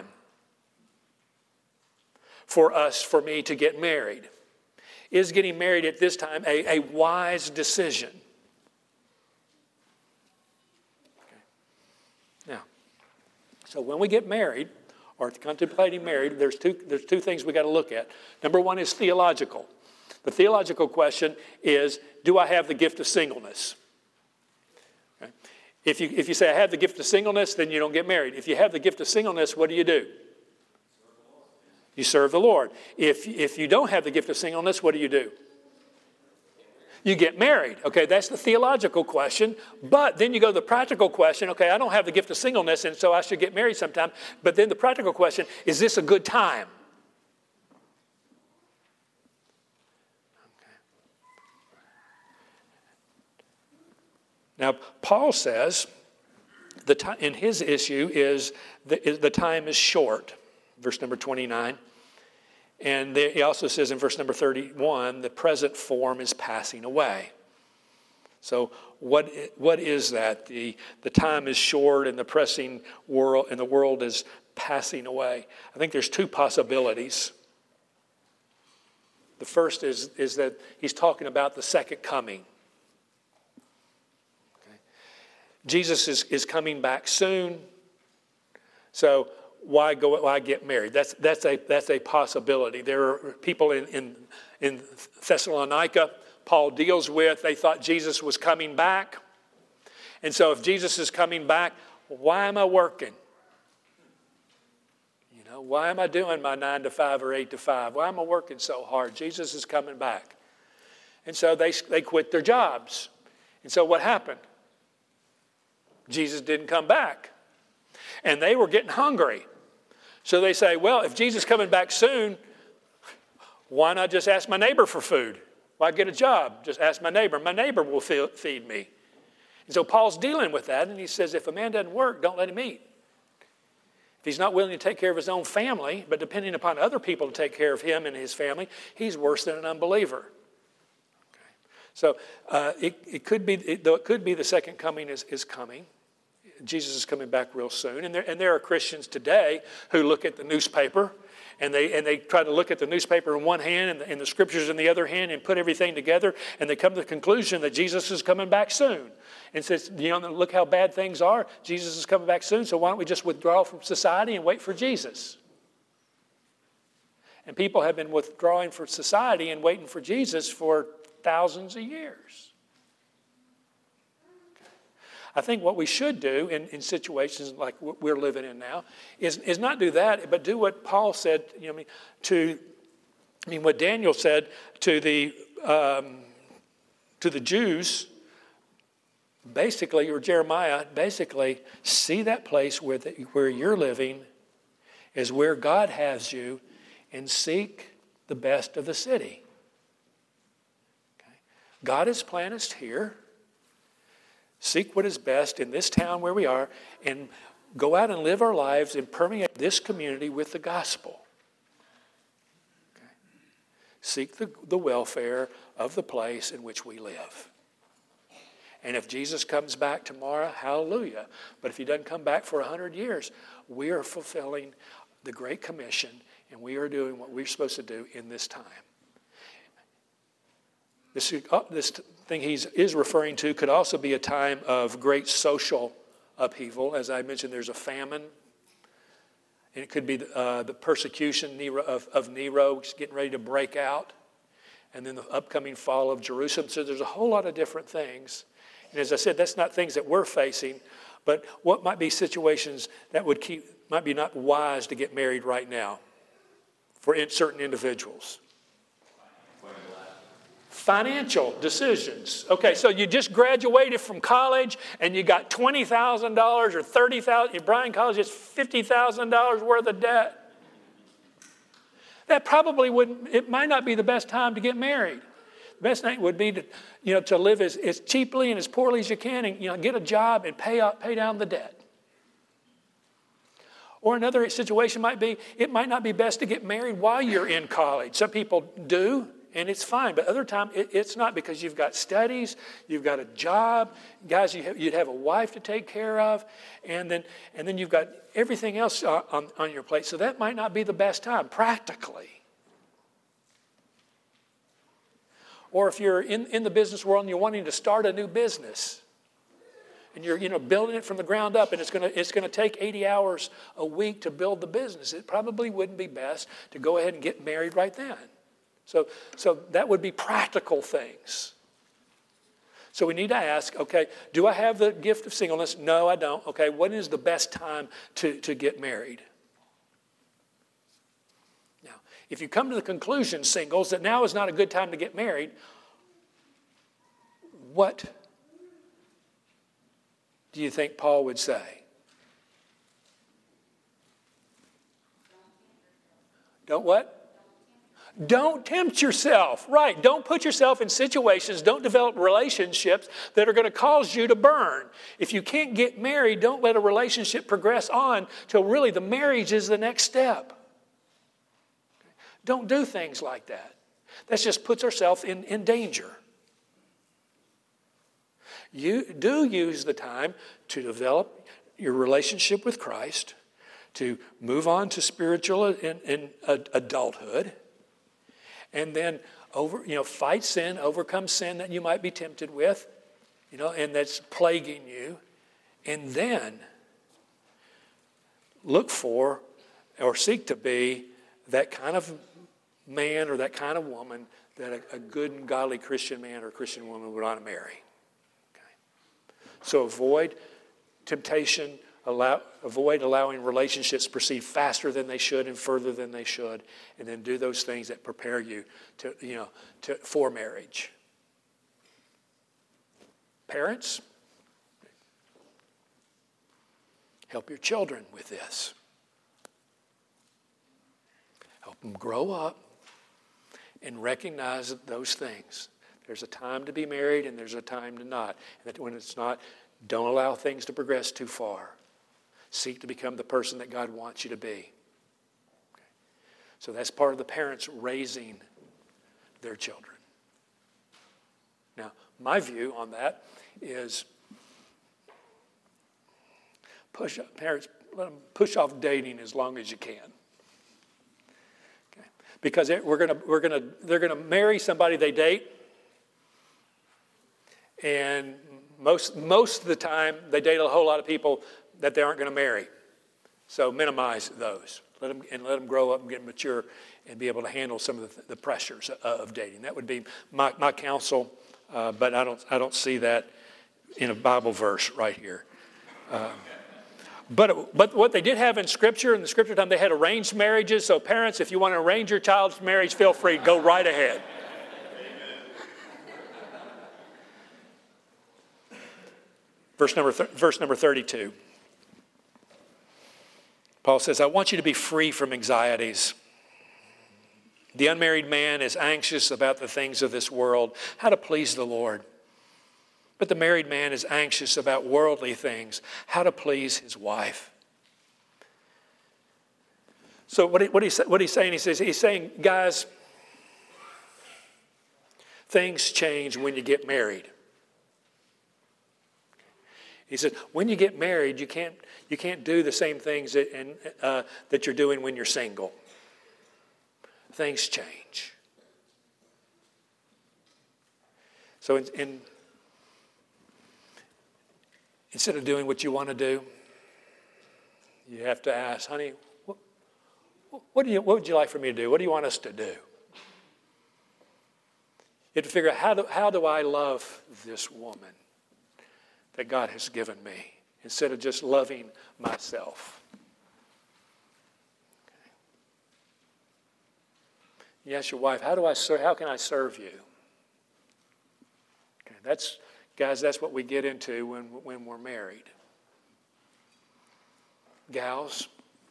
for us, for me to get married? Is getting married at this time a, a wise decision? Okay. Now, so when we get married, or contemplating married, there's two, there's two things we got to look at. Number one is theological. The theological question is, do I have the gift of singleness? Okay. If you, if you say, I have the gift of singleness, then you don't get married. If you have the gift of singleness, what do you do? You serve the Lord. If, if you don't have the gift of singleness, what do you do? You get married. Okay, that's the theological question. But then you go to the practical question. Okay, I don't have the gift of singleness, and so I should get married sometime. But then the practical question, is this a good time? Now, Paul says the time, in his issue is the, is the time is short, verse number twenty-nine. And the, he also says in verse number thirty-one, the present form is passing away. So what what is that? The, the time is short and the pressing world and the world is passing away. I think there's two possibilities. The first is, is that he's talking about the second coming. Jesus is, is coming back soon, so why go? Why get married? That's that's a that's a possibility. There are people in, in in Thessalonica Paul deals with. They thought Jesus was coming back, and so if Jesus is coming back, why am I working? You know, why am I doing my nine to five or eight to five? Why am I working so hard? Jesus is coming back, and so they they quit their jobs, and so what happened? Jesus didn't come back. And they were getting hungry. So they say, well, if Jesus is coming back soon, why not just ask my neighbor for food? Why get a job? Just ask my neighbor. My neighbor will feed me. And so Paul's dealing with that, and he says, if a man doesn't work, don't let him eat. If he's not willing to take care of his own family, but depending upon other people to take care of him and his family, he's worse than an unbeliever. Okay. So uh, it, it could be, it, though it could be the second coming is, is coming. Jesus is coming back real soon. And there, and there are Christians today who look at the newspaper and they and they try to look at the newspaper in one hand and the, and the scriptures in the other hand and put everything together, and they come to the conclusion that Jesus is coming back soon. And says, you know, look how bad things are. Jesus is coming back soon, so why don't we just withdraw from society and wait for Jesus? And people have been withdrawing from society and waiting for Jesus for thousands of years. I think what we should do in, in situations like we're living in now is, is not do that, but do what Paul said, you know, I mean, to, I mean, what Daniel said to the um, to the Jews basically, or Jeremiah, basically see that place where, the, where you're living is where God has you, and seek the best of the city. Okay? God has planted us here. Seek what is best in this town where we are, and go out and live our lives and permeate this community with the gospel. Okay? Seek the, the welfare of the place in which we live. And if Jesus comes back tomorrow, hallelujah. But if he doesn't come back for a hundred years, we are fulfilling the Great Commission, and we are doing what we're supposed to do in this time. This, uh, this thing he is referring to could also be a time of great social upheaval. As I mentioned, there's a famine. And it could be uh, the persecution Nero, of, of Nero getting ready to break out. And then the upcoming fall of Jerusalem. So there's a whole lot of different things. And as I said, that's not things that we're facing. But what might be situations that would keep, might be not wise to get married right now for certain individuals. Financial decisions. Okay, so you just graduated from college and you got twenty thousand dollars or thirty thousand dollars. Bryan College is fifty thousand dollars worth of debt. That probably wouldn't, it might not be the best time to get married. The best thing would be to, you know, to live as, as cheaply and as poorly as you can, and, you know, get a job and pay out, pay down the debt. Or another situation might be, it might not be best to get married while you're in college. Some people do, and it's fine. But other times, it, it's not, because you've got studies, you've got a job. Guys, you have, you'd have a wife to take care of, and then and then you've got everything else on, on, on your plate. So that might not be the best time, practically. Or if you're in, in the business world and you're wanting to start a new business, and you're, you know, building it from the ground up, and it's going to it's going to take eighty hours a week to build the business, it probably wouldn't be best to go ahead and get married right then. So, so that would be practical things. So we need to ask, okay, do I have the gift of singleness? No, I don't. Okay, when is the best time to, to get married? Now, if you come to the conclusion, singles, that now is not a good time to get married, what do you think Paul would say? Don't what? Don't tempt yourself. Right. Don't put yourself in situations, don't develop relationships that are going to cause you to burn. If you can't get married, don't let a relationship progress on till really the marriage is the next step. Don't do things like that. That just puts ourselves in, in danger. You do use the time to develop your relationship with Christ, to move on to spiritual and, and adulthood, and then over, you know, fight sin, overcome sin that you might be tempted with, you know, and that's plaguing you, and then look for or seek to be that kind of man or that kind of woman that a, a good and godly Christian man or Christian woman would want to marry. So avoid temptation, allow, avoid allowing relationships proceed faster than they should and further than they should, and then do those things that prepare you to, you know, to, for marriage. Parents, help your children with this. Help them grow up and recognize those things. There's a time to be married and there's a time to not. And that when it's not, don't allow things to progress too far. Seek to become the person that God wants you to be. Okay. So that's part of the parents raising their children. Now, my view on that is push parents, let them push off dating as long as you can. Okay. Because we're gonna we're gonna they're gonna marry somebody they date. And most most of the time, they date a whole lot of people that they aren't going to marry. So minimize those. Let them, and let them grow up and get mature and be able to handle some of the, the pressures of dating. That would be my, my counsel, uh, but I don't I don't see that in a Bible verse right here. Uh, but but what they did have in Scripture, in the Scripture time, they had arranged marriages. So parents, if you want to arrange your child's marriage, feel free, go right ahead. Verse number, th- verse number thirty-two. Paul says, I want you to be free from anxieties. The unmarried man is anxious about the things of this world, how to please the Lord. But the married man is anxious about worldly things, how to please his wife. So what, he, what, he, what he's saying, he says, he's saying, guys, things change when you get married. He said, when you get married, you can't you can't do the same things that and uh, that you're doing when you're single. Things change. So, in, in, instead of doing what you want to do, you have to ask, honey, what, what do you what would you like for me to do? What do you want us to do? You have to figure out how do how do I love this woman that God has given me, instead of just loving myself. Okay. You ask your wife, how do I serve, how can I serve you? Okay, that's, guys, that's what we get into when, when we're married. Gals,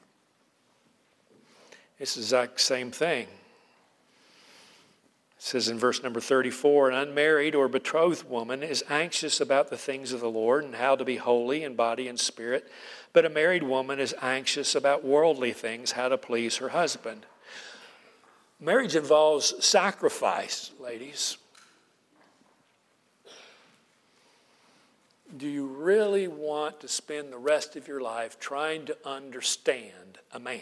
it's the exact same thing. It says in verse number thirty-four, an unmarried or betrothed woman is anxious about the things of the Lord and how to be holy in body and spirit. But a married woman is anxious about worldly things, how to please her husband. Marriage involves sacrifice, ladies. Do you really want to spend the rest of your life trying to understand a man?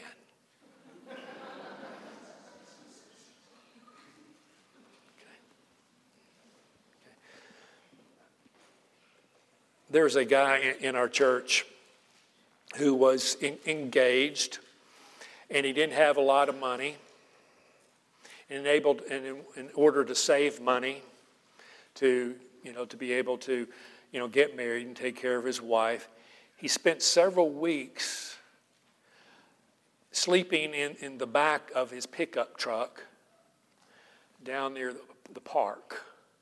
There's a guy in our church who was in, engaged, and he didn't have a lot of money. And enabled, and in, in order to save money, to you know, to be able to, you know, get married and take care of his wife, he spent several weeks sleeping in, in the back of his pickup truck down near the, the park.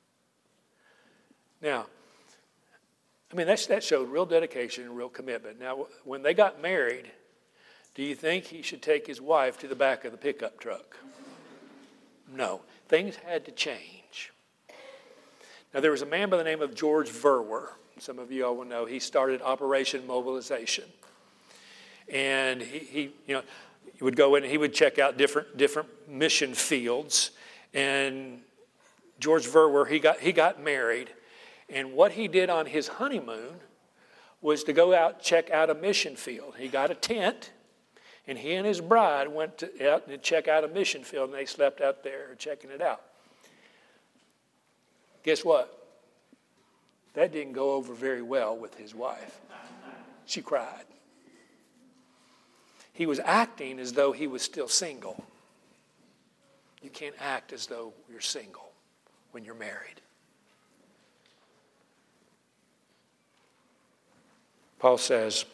Now, I mean, that's, that showed real dedication and real commitment. Now, when they got married, do you think he should take his wife to the back of the pickup truck? No. Things had to change. Now, there was a man by the name of George Verwer. Some of you all will know. He started Operation Mobilization. And he, he you know, he would go in and he would check out different, different mission fields. And George Verwer, he got, he got married. And what he did on his honeymoon was to go out and check out a mission field. He got a tent, and he and his bride went to, out and check out a mission field, and they slept out there checking it out. Guess what? That didn't go over very well with his wife. She cried. He was acting as though he was still single. You can't act as though you're single when you're married. Paul says,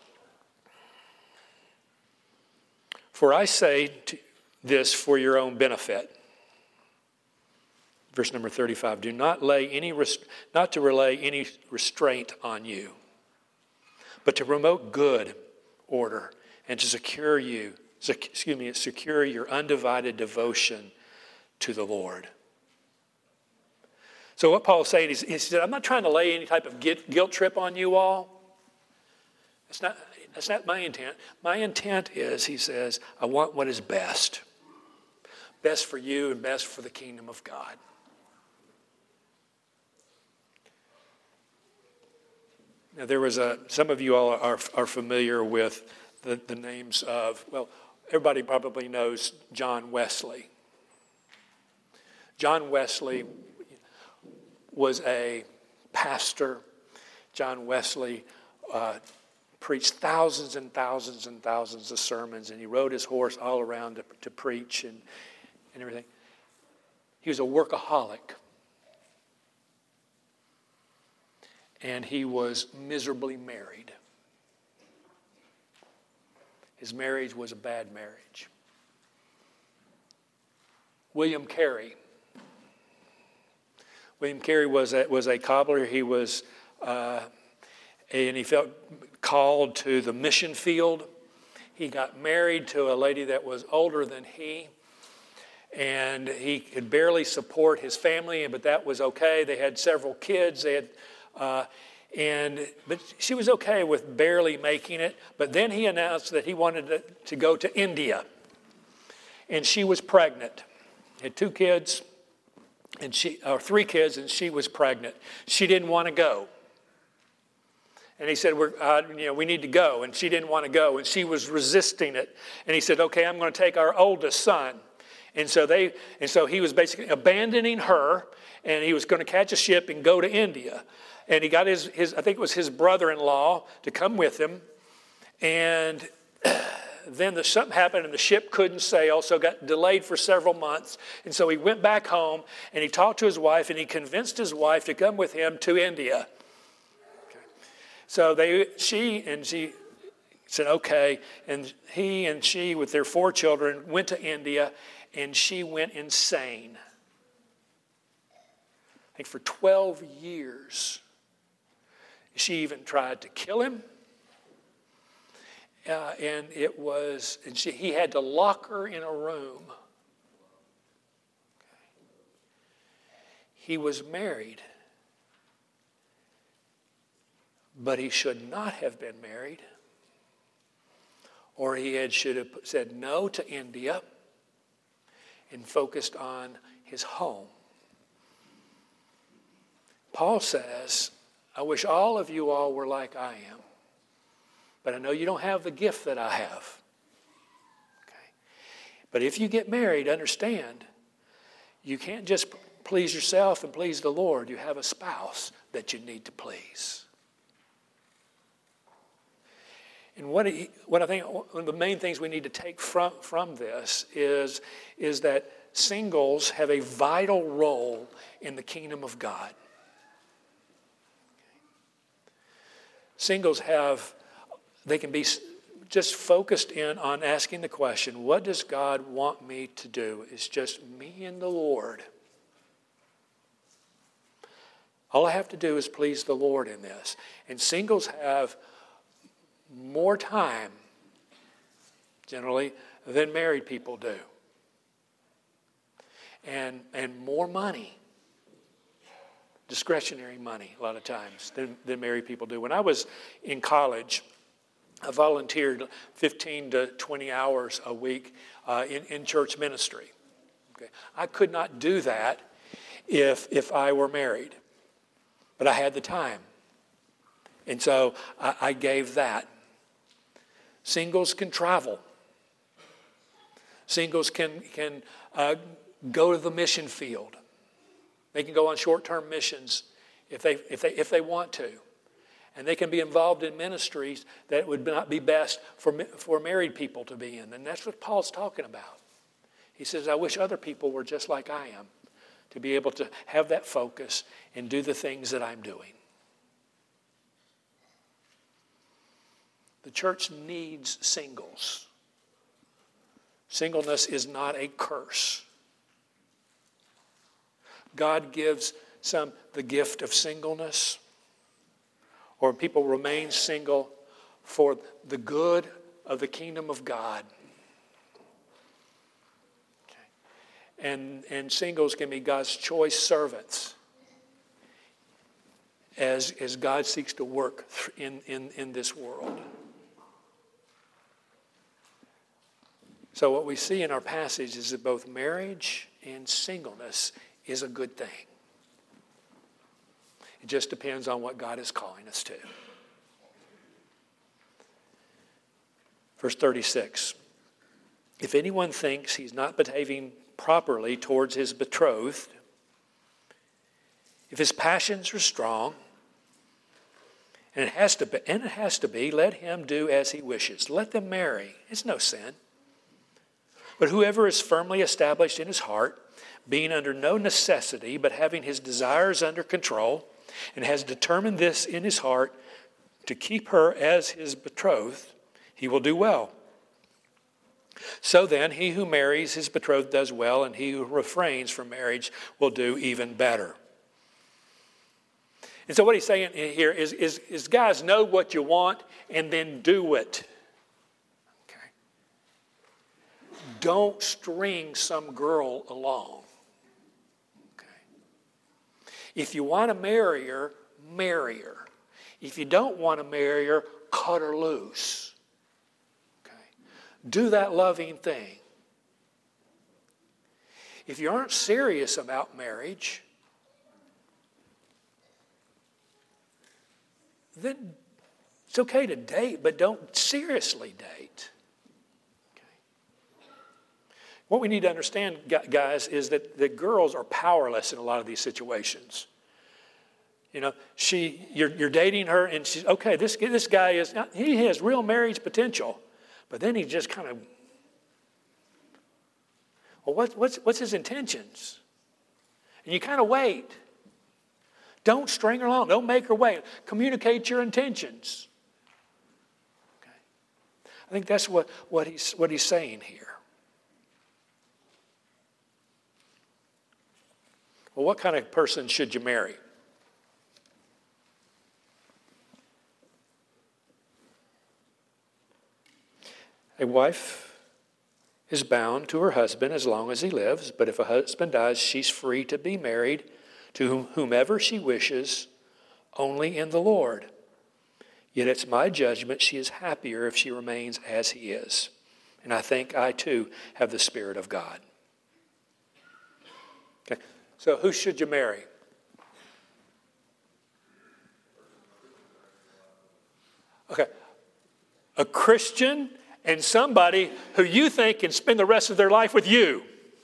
for I say this for your own benefit. Verse number thirty-five, do not lay any rest- not to relay any restraint on you, but to promote good order and to secure you, excuse me, secure your undivided devotion to the Lord. So what Paul's saying is, he said, I'm not trying to lay any type of guilt trip on you all. That's not, that's not my intent. My intent is, he says, I want what is best. Best for you and best for the kingdom of God. Now, there was a, some of you all are, are familiar with the, the names of, well, everybody probably knows John Wesley. John Wesley was a pastor. John Wesley uh, preached thousands and thousands and thousands of sermons, and he rode his horse all around to, to preach and, and everything. He was a workaholic. And he was miserably married. His marriage was a bad marriage. William Carey. William Carey was a, was a cobbler. He was uh, and he felt called to the mission field. He got married to a lady that was older than he, and he could barely support his family, but that was okay. They had several kids. They had, uh, and but she was okay with barely making it. But then he announced that he wanted to, to go to India, and she was pregnant. Had two kids, and she or three kids, and she was pregnant. She didn't want to go. And he said, We're, uh, you know, we need to go. And she didn't want to go. And she was resisting it. And he said, okay, I'm going to take our oldest son. And so they, and so he was basically abandoning her. And he was going to catch a ship and go to India. And he got his, his I think it was his brother-in-law to come with him. And then the, something happened and the ship couldn't sail. So got delayed for several months. And so he went back home and he talked to his wife. And he convinced his wife to come with him to India. So they, she and she said, okay. And he and she, with their four children, went to India, and she went insane. I think for twelve years. She even tried to kill him. Uh, and it was, and she, he had to lock her in a room. Okay. He was married. But he should not have been married, or he had, should have said no to India and focused on his home. Paul says, I wish all of you all were like I am, but I know you don't have the gift that I have. Okay. But if you get married, understand, you can't just please yourself and please the Lord. You have a spouse that you need to please. And what, he, what I think one of the main things we need to take from, from this is, is that singles have a vital role in the kingdom of God. Singles have, they can be just focused in on asking the question, what does God want me to do? It's just me and the Lord. All I have to do is please the Lord in this. And singles have more time, generally, than married people do. And, and more money, discretionary money, a lot of times, than, than married people do. When I was in college, I volunteered fifteen to twenty hours a week uh, in, in church ministry. Okay. I could not do that if, if I were married, but I had the time. And so I, I gave that. Singles can travel. Singles can, can uh, go to the mission field. They can go on short-term missions if they, if they, if they want to. And they can be involved in ministries that would not be best for, for married people to be in. And that's what Paul's talking about. He says, I wish other people were just like I am, to be able to have that focus and do the things that I'm doing. The church needs singles. Singleness is not a curse. God gives some the gift of singleness, or people remain single for the good of the kingdom of God. Okay. And, and singles can be God's choice servants as, as God seeks to work in, in, in this world. So what we see in our passage is that both marriage and singleness is a good thing. It just depends on what God is calling us to. Verse thirty-six. If anyone thinks he's not behaving properly towards his betrothed, if his passions are strong, and it has to be, and it has to be, let him do as he wishes. Let them marry. It's no sin. But whoever is firmly established in his heart, being under no necessity, but having his desires under control, and has determined this in his heart to keep her as his betrothed, he will do well. So then, he who marries his betrothed does well, and he who refrains from marriage will do even better. And so what he's saying here is, is, is guys, know what you want and then do it. Okay. Don't string some girl along. Okay. If you want to marry her, marry her. If you don't want to marry her, cut her loose. Okay. Do that loving thing. If you aren't serious about marriage, then it's okay to date, but don't seriously date. Okay. What we need to understand, guys, is that, that girls are powerless in a lot of these situations. You know, she, you're, you're dating her, and she's, okay, this, this guy is, he has real marriage potential, but then he just kind of, well, what, what's, what's his intentions? And you kind of wait. Don't string her along. Don't make her wait. Communicate your intentions. Okay. I think that's what, what, he's, what he's saying here. Well, what kind of person should you marry? A wife is bound to her husband as long as he lives, but if a husband dies, she's free to be married to whomever she wishes, only in the Lord. Yet it's my judgment she is happier if she remains as he is. And I think I too have the Spirit of God. Okay, so who should you marry? Okay, a Christian and somebody who you think can spend the rest of their life with you.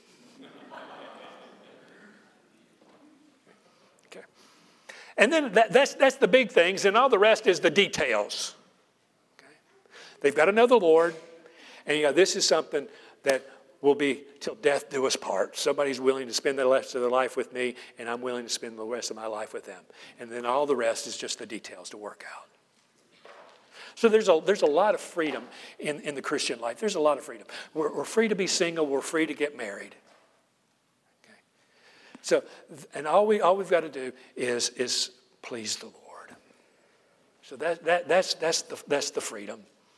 Okay. And then that, that's, that's the big things, and all the rest is the details. Okay. They've got to know the Lord, and you know, this is something that will be till death do us part. Somebody's willing to spend the rest of their life with me, and I'm willing to spend the rest of my life with them. And then all the rest is just the details to work out. So there's a, there's a lot of freedom in, in the Christian life. There's a lot of freedom. We're, we're free to be single. We're free to get married. Okay. So, and all, we, all we've got to do is, is please the Lord. So that, that, that's, that's, the, that's the freedom.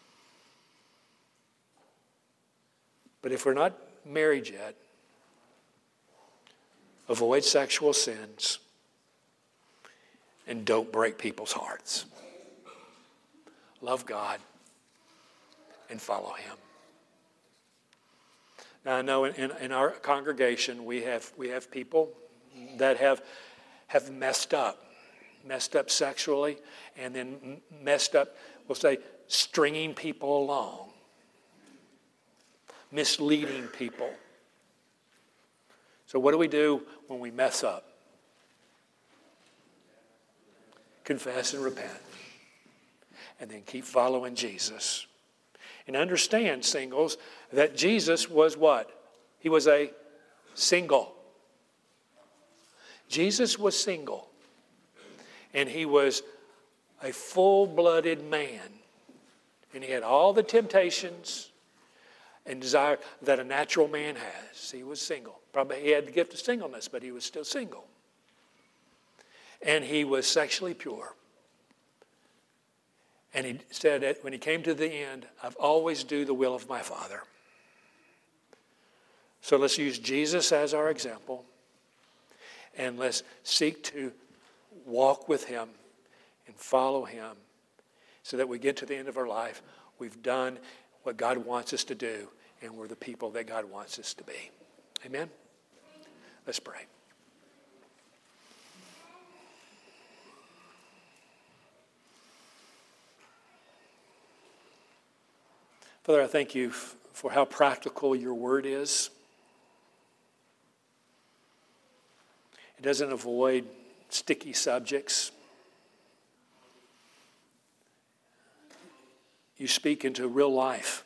But if we're not married yet, avoid sexual sins and don't break people's hearts. Love God and follow Him. Now I know in, in our congregation we have we have people that have have messed up, messed up sexually, and then messed up, we'll say, stringing people along, misleading people. So what do we do when we mess up? Confess and repent. And then keep following Jesus. And understand, singles, that Jesus was what? He was a single. Jesus was single. And he was a full-blooded man. And he had all the temptations and desire that a natural man has. He was single. Probably he had the gift of singleness, but he was still single. And he was sexually pure. And he said that when he came to the end, I've always do the will of my Father. So let's use Jesus as our example. And let's seek to walk with him and follow him so that we get to the end of our life. We've done what God wants us to do, and we're the people that God wants us to be. Amen? Let's pray. Father, I thank you for how practical your word is. It doesn't avoid sticky subjects. You speak into real life.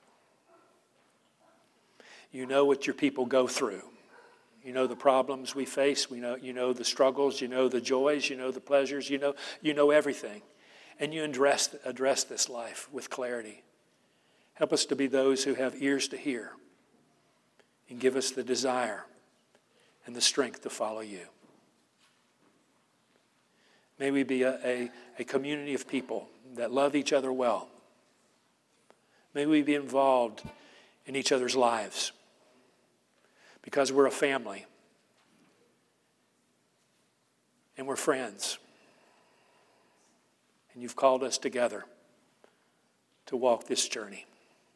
You know what your people go through. You know the problems we face. We know, you know the struggles. You know the joys. You know the pleasures. You know, you know everything. And you address, address this life with clarity. Help us to be those who have ears to hear, and give us the desire and the strength to follow you. May we be a, a, a community of people that love each other well. May we be involved in each other's lives because we're a family and we're friends. And you've called us together to walk this journey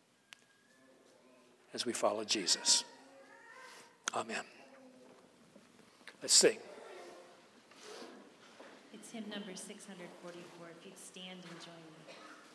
as we follow Jesus. Amen. Let's sing. It's hymn number six forty-four. If you'd stand and join me.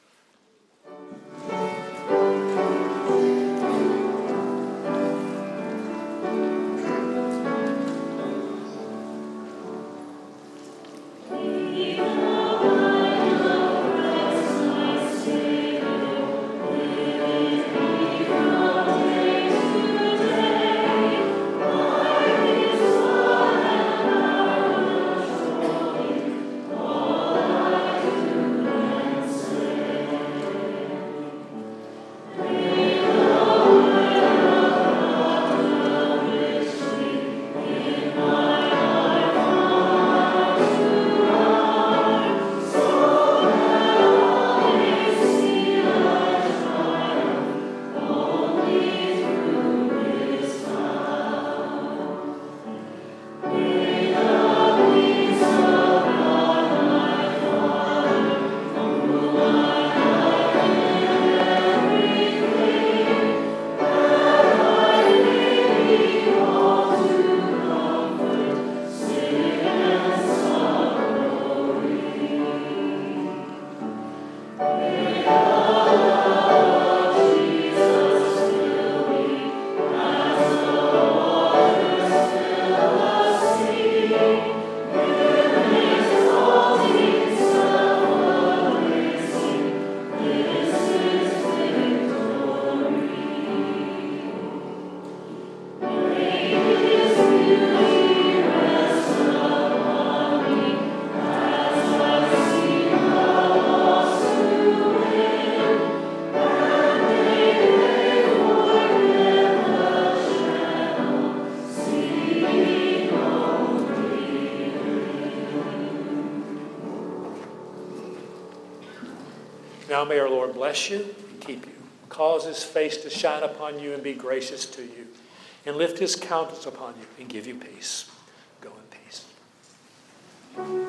Now may our Lord bless you and keep you, cause his face to shine upon you and be gracious to you, and lift his countenance upon you and give you peace. Go in peace.